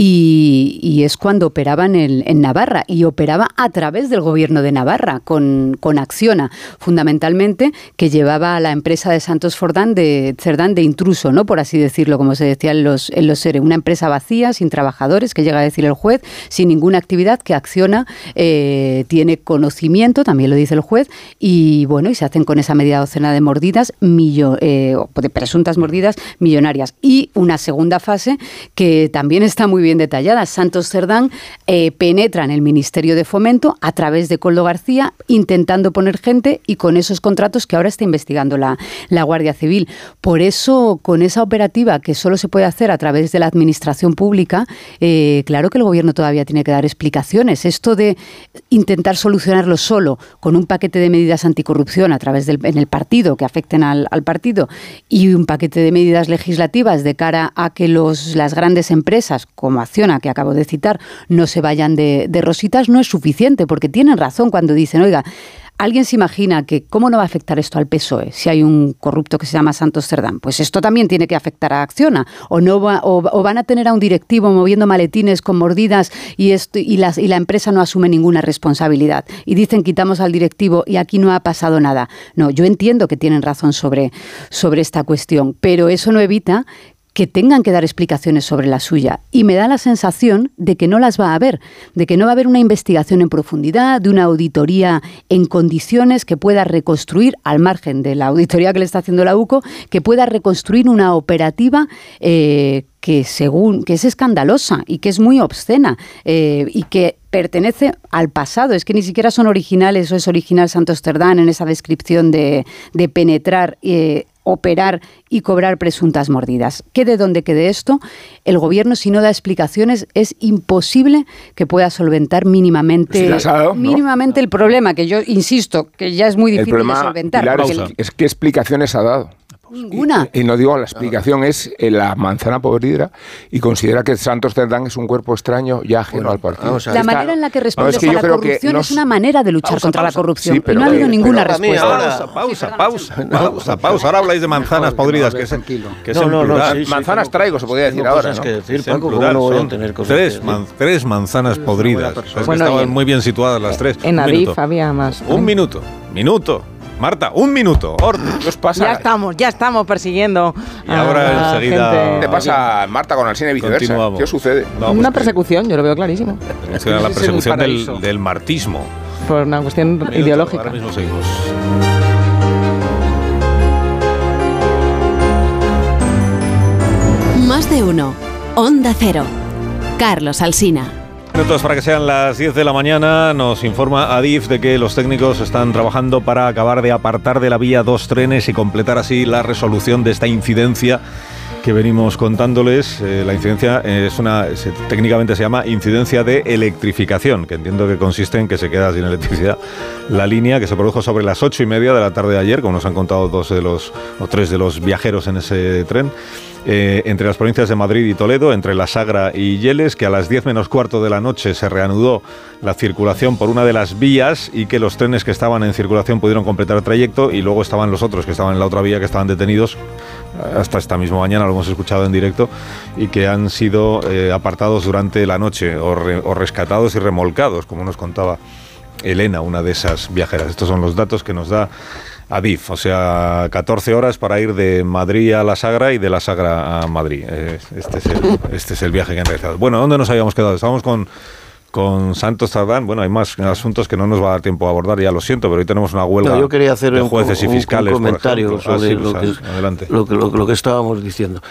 y, y es cuando operaba en, el, en Navarra, y operaba a través del gobierno de Navarra, con, con Acciona, fundamentalmente, que llevaba a la empresa de Santos Cerdán de, Cerdán de intruso, ¿no?, por así decirlo, como se decía en los, en los ERE. Una empresa vacía, sin trabajadores, que llega a decir el juez, sin ninguna actividad, que Acciona eh, tiene conocimiento, también lo dice el juez, y bueno, y se hacen con esa media docena de mordidas, millo, eh, de presuntas mordidas millonarias. Y una segunda fase que también está muy bien detallada. Santos Cerdán eh, penetra en el Ministerio de Fomento a través de Coldo García, intentando poner gente, y con esos contratos que ahora está investigando la, la Guardia Civil. Por eso, con esa operativa que solo se puede hacer a través de la administración pública, eh, claro que el gobierno todavía tiene que dar explicaciones. Esto de intentar solucionar solo con un paquete de medidas anticorrupción a través del en el partido, que afecten al, al partido, y un paquete de medidas legislativas de cara a que los, las grandes empresas, como Acciona, que acabo de citar, no se vayan de, de rositas, no es suficiente, porque tienen razón cuando dicen, oiga, ¿alguien se imagina que cómo no va a afectar esto al P S O E si hay un corrupto que se llama Santos Cerdán? Pues esto también tiene que afectar a Acciona. O no va, o, o van a tener a un directivo moviendo maletines con mordidas y, esto, y, las, y la empresa no asume ninguna responsabilidad. Y dicen, quitamos al directivo y aquí no ha pasado nada. No, yo entiendo que tienen razón sobre, sobre esta cuestión, pero eso no evita que tengan que dar explicaciones sobre la suya. Y me da la sensación de que no las va a haber, de que no va a haber una investigación en profundidad, de una auditoría en condiciones que pueda reconstruir, al margen de la auditoría que le está haciendo la U C O, que pueda reconstruir una operativa eh, que según que es escandalosa y que es muy obscena eh, y que pertenece al pasado. Es que ni siquiera son originales, o es original Santos Cerdán en esa descripción de, de penetrar eh, operar y cobrar presuntas mordidas. Quede donde quede esto, el gobierno, si no da explicaciones, es imposible que pueda solventar mínimamente, Si las ha dado, ¿no? mínimamente el problema, que yo insisto, que ya es muy El difícil problema, de solventar. Pilar, porque es, el- es qué explicaciones ha dado. Ninguna. Y no digo, la explicación es eh, la manzana podrida y considera que Santos Cerdán es un cuerpo extraño y ajeno al partido. La manera en la que respondes es que a yo la creo que corrupción no es una manera de luchar Pausa, contra pausa. la corrupción. Sí, pero y no ha habido que- ninguna pero respuesta. Pausa, pausa, pausa, pausa, pausa, pausa. Ahora habláis de manzanas podridas, que es, que es No, en no, no, plural. sí, sí, Manzanas tengo- traigo, se podría decir tengo ahora, cosas ¿no? que decir, Es en Paco, ¿cómo plural, no voy a son tener cosas tres, que man- decir? tres manzanas podridas. persona. Es que Bueno, estaban y- muy bien situadas las tres. En Un Adif minuto. había más. Un minuto. Minuto. Marta, un minuto. Orden. ¿Qué os pasa? Ya estamos, ya estamos persiguiendo. Y ahora a la enseguida- gente. ¿Qué te pasa, Marta, con Alsina y viceversa? Continuamos. ¿Qué os sucede? No, pues Una que- persecución, yo lo veo clarísimo. que era la Ese es el persecución del, paraíso. del martismo. Por una cuestión Un minuto, ideológica. Ahora mismo seguimos. Más de uno. Onda Cero. Carlos Alsina. Minutos para que sean las diez de la mañana, nos informa Adif de que los técnicos están trabajando para acabar de apartar de la vía dos trenes y completar así la resolución de esta incidencia que venimos contándoles. Eh, la incidencia es una, se- técnicamente se llama incidencia de electrificación, que entiendo que consiste en que se queda sin electricidad la línea, que se produjo sobre las ocho y media de la tarde de ayer, como nos han contado dos de los, o tres de los viajeros en ese tren. Eh, entre las provincias de Madrid y Toledo, entre La Sagra y Yeles, que a las diez menos cuarto de la noche se reanudó la circulación por una de las vías y que los trenes que estaban en circulación pudieron completar el trayecto, y luego estaban los otros que estaban en la otra vía, que estaban detenidos hasta esta misma mañana, lo hemos escuchado en directo, y que han sido eh, apartados durante la noche o, re- o rescatados y remolcados, como nos contaba Elena, una de esas viajeras. Estos son los datos que nos da Adif, o sea, catorce horas para ir de Madrid a La Sagra y de La Sagra a Madrid. Eh, Este es el, este es el viaje que han realizado. Bueno, ¿dónde nos habíamos quedado? Estábamos con, con Santos Cerdán. Bueno, hay más asuntos que no nos va a dar tiempo a abordar, ya lo siento, pero hoy tenemos una huelga No, yo quería hacer de un, jueces y un- un fiscales. por comentario ejemplo. Ah, sobre sí, lo, pues, que, adelante. lo, que, lo, lo que estábamos diciendo.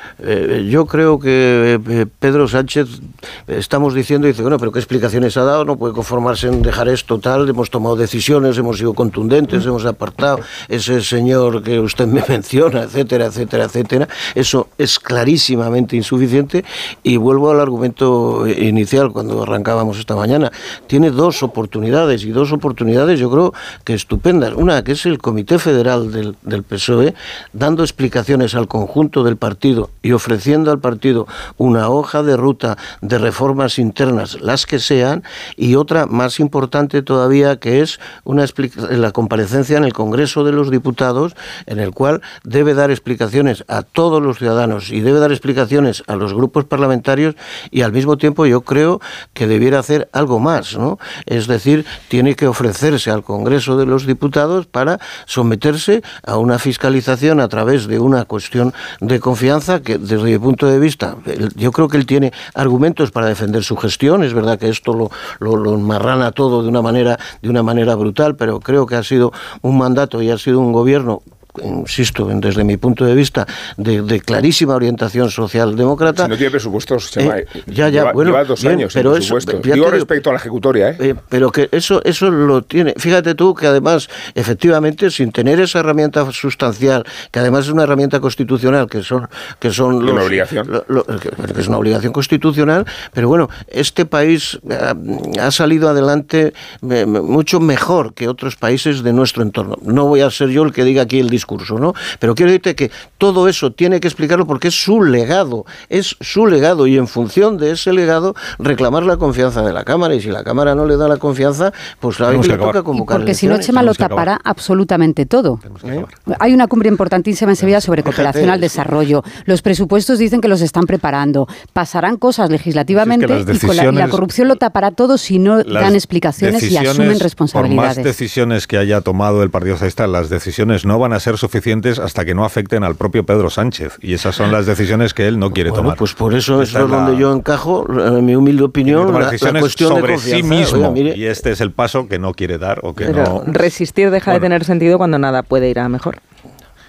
Eh, yo creo que eh, Pedro Sánchez, eh, estamos diciendo, dice, bueno, pero ¿qué explicaciones ha dado? No puede conformarse en dejar esto tal, hemos tomado decisiones, hemos sido contundentes, hemos apartado ese señor que usted me menciona, etcétera, etcétera, etcétera. Eso es clarísimamente insuficiente, y vuelvo al argumento inicial cuando arrancábamos esta mañana. Tiene dos oportunidades, y dos oportunidades yo creo que estupendas. Una, que es el Comité Federal del, del P S O E, dando explicaciones al conjunto del partido y ofreciendo al partido una hoja de ruta de reformas internas, las que sean, y otra más importante todavía, que es una explica- la comparecencia en el Congreso de los Diputados, en el cual debe dar explicaciones a todos los ciudadanos y debe dar explicaciones a los grupos parlamentarios, y al mismo tiempo yo creo que debiera hacer algo más, ¿no? Es decir, tiene que ofrecerse al Congreso de los Diputados para someterse a una fiscalización a través de una cuestión de confianza que, desde mi punto de vista, él- yo creo que él tiene argumentos para defender su gestión. Es verdad que esto lo, lo, lo enmarrana todo de una manera, de una manera brutal, pero creo que ha sido un mandato y ha sido un gobierno, insisto, desde mi punto de vista, de, de clarísima orientación socialdemócrata. Si no tiene presupuestos, Chema, Eh, ya, ya, lleva, bueno, lleva dos bien, años sin pero eso, presupuestos. ya te Digo digo- respecto a la ejecutoria, ¿eh? Eh, pero que eso eso lo tiene. Fíjate tú que además, efectivamente, sin tener esa herramienta sustancial, que además es una herramienta constitucional, que son que son Y los, una obligación. lo- lo- que, que es una obligación constitucional, pero bueno, este país eh, ha salido adelante eh, mucho mejor que otros países de nuestro entorno. No voy a ser yo el que diga aquí el discurso, ¿no? Pero quiero decirte que todo eso tiene que explicarlo porque es su legado, es su legado, y en función de ese legado reclamar la confianza de la Cámara, y si la Cámara no le da la confianza, pues la Tenemos le que toca acabar. convocar Porque si no, elecciones. Chema, lo Tenemos que acabar. tapará absolutamente todo. ¿Eh? Hay una cumbre importantísima en Sevilla sobre Fíjate, cooperación al sí. desarrollo. Los presupuestos dicen que los están preparando. Pasarán cosas legislativamente Pues es que las y, con la, y la decisiones- corrupción lo tapará todo si no Las dan explicaciones y decisiones, asumen Por más responsabilidades. decisiones que haya tomado el Partido Socialista, las decisiones no van a ser suficientes hasta que no afecten al propio Pedro Sánchez. Y esas son las decisiones que él no quiere Bueno, tomar. pues por eso Esta eso es la- donde yo encajo, en mi humilde Tiene que opinión, tomar la, la decisiones cuestión de sobre confianza. sí mismo. Oiga, mire, y este es el paso que no quiere dar o que Pero no. resistir deja Bueno. de tener sentido cuando nada puede ir a mejor.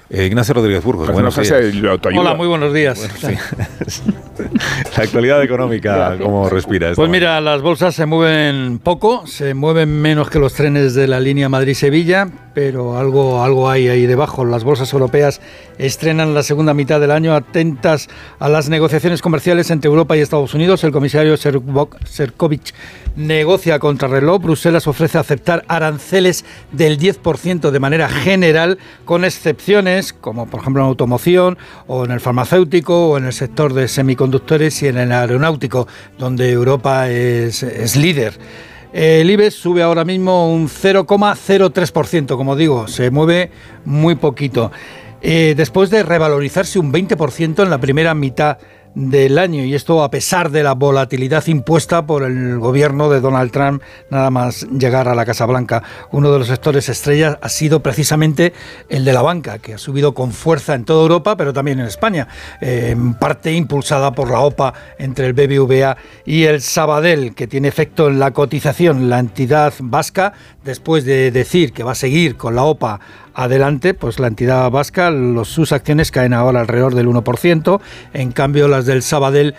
Eh, Ignacio Rodríguez Burgos, buenos días. Hola, muy buenos días. Bueno, sí. La actualidad económica, ¿cómo respira esto? Pues mira, las bolsas se mueven poco, se mueven menos que los trenes de la línea Madrid-Sevilla, pero algo, algo hay ahí debajo. Las bolsas europeas estrenan la segunda mitad del año atentas a las negociaciones comerciales entre Europa y Estados Unidos. El comisario Šefčovič negocia contrarreloj. Bruselas ofrece aceptar aranceles del diez por ciento de manera general, con excepciones como por ejemplo en automoción o en el farmacéutico o en el sector de semiconductores y en el aeronáutico, donde Europa es, es líder. El IBEX sube ahora mismo un cero coma cero tres por ciento, como digo, se mueve muy poquito. Eh, después de revalorizarse un veinte por ciento en la primera mitad del año, y esto a pesar de la volatilidad impuesta por el gobierno de Donald Trump nada más llegar a la Casa Blanca. Uno de los sectores estrellas ha sido precisamente el de la banca, que ha subido con fuerza en toda Europa, pero también en España, eh, en parte impulsada por la OPA entre el B B V A y el Sabadell, que tiene efecto en la cotización. La entidad vasca, después de decir que va a seguir con la OPA adelante, pues la entidad vasca, los, sus acciones caen ahora alrededor del uno por ciento, en cambio las del Sabadell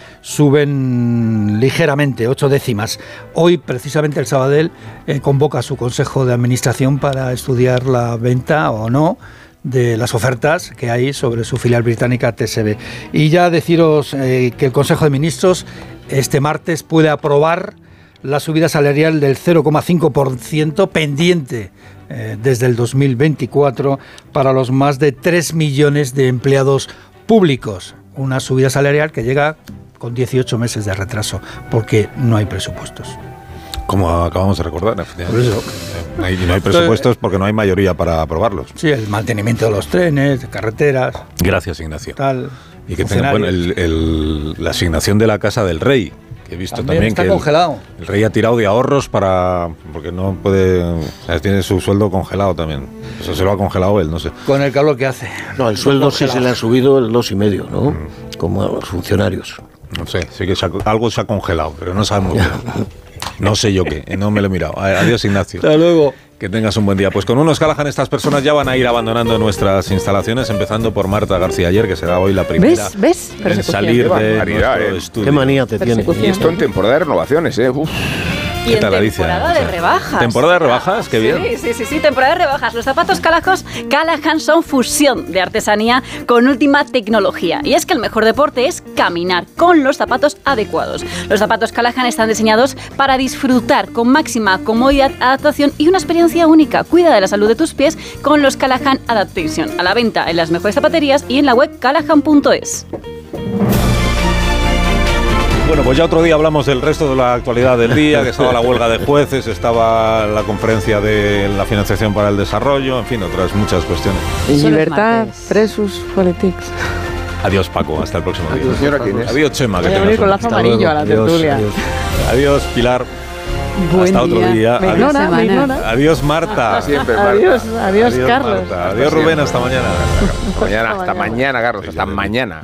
suben ligeramente, ocho décimas. Hoy precisamente el Sabadell eh, convoca a su consejo de administración para estudiar la venta o no de las ofertas que hay sobre su filial británica T S B. Y ya deciros eh, que el Consejo de Ministros este martes puede aprobar la subida salarial del cero coma cinco por ciento pendiente eh, desde el dos mil veinticuatro para los más de tres millones de empleados públicos. Una subida salarial que llega con dieciocho meses de retraso, porque no hay presupuestos. Como acabamos de recordar, Por eso. No hay, no hay presupuestos porque no hay mayoría para aprobarlos. Sí, el mantenimiento de los trenes, de carreteras. Gracias, Ignacio. Tal, y que tenga, bueno, el, el, la asignación de la Casa del Rey. He visto también, también está que congelado. El, el rey ha tirado de ahorros para porque no puede, o sea, tiene su sueldo congelado también. Eso se lo ha congelado él, no sé. Con el calor que hace. No, el sueldo sí se le ha subido el dos y medio, ¿no? Mm. Como a los funcionarios. No sé, sí que se ha, algo se ha congelado, pero no sabemos qué. No sé yo qué, no me lo he mirado. Adiós, Ignacio. Hasta luego. Que tengas un buen día. Pues con unos Callahan estas personas ya van a ir abandonando nuestras instalaciones, empezando por Marta García Ayer, que será hoy la primera ¿Ves? ¿Ves? en salir de nuestro eh. estudio. Qué manía te tiene. Y esto en temporada de renovaciones, ¿eh? Uf. Y en temporada de rebajas. ¿Temporada de rebajas? Qué bien. Sí, sí, sí, sí, temporada de rebajas. Los zapatos Callahan, Callahan son fusión de artesanía con última tecnología. Y es que el mejor deporte es caminar con los zapatos adecuados. Los zapatos Callahan están diseñados para disfrutar con máxima comodidad, adaptación y una experiencia única. Cuida de la salud de tus pies con los Callahan Adaptation. A la venta en las mejores zapaterías y en la web callahan punto es. Bueno, pues ya otro día hablamos del resto de la actualidad del día, que estaba la huelga de jueces, estaba la conferencia de la financiación para el desarrollo, en fin, otras muchas cuestiones. Y libertad, presus, politics. Adiós, Paco, hasta el próximo día. Adiós, señora, ¿quién es? Adiós, Chema. Voy a venir con lazo amarillo a la tertulia. Adiós, adiós, Pilar. Buen hasta día. otro día. Me ignora, me ignora. Adiós, Marta. Siempre, Marta. Adiós, adiós, adiós Carlos. Marta. Adiós, Rubén, hasta mañana. Hasta mañana, hasta mañana, Carlos, hasta mañana.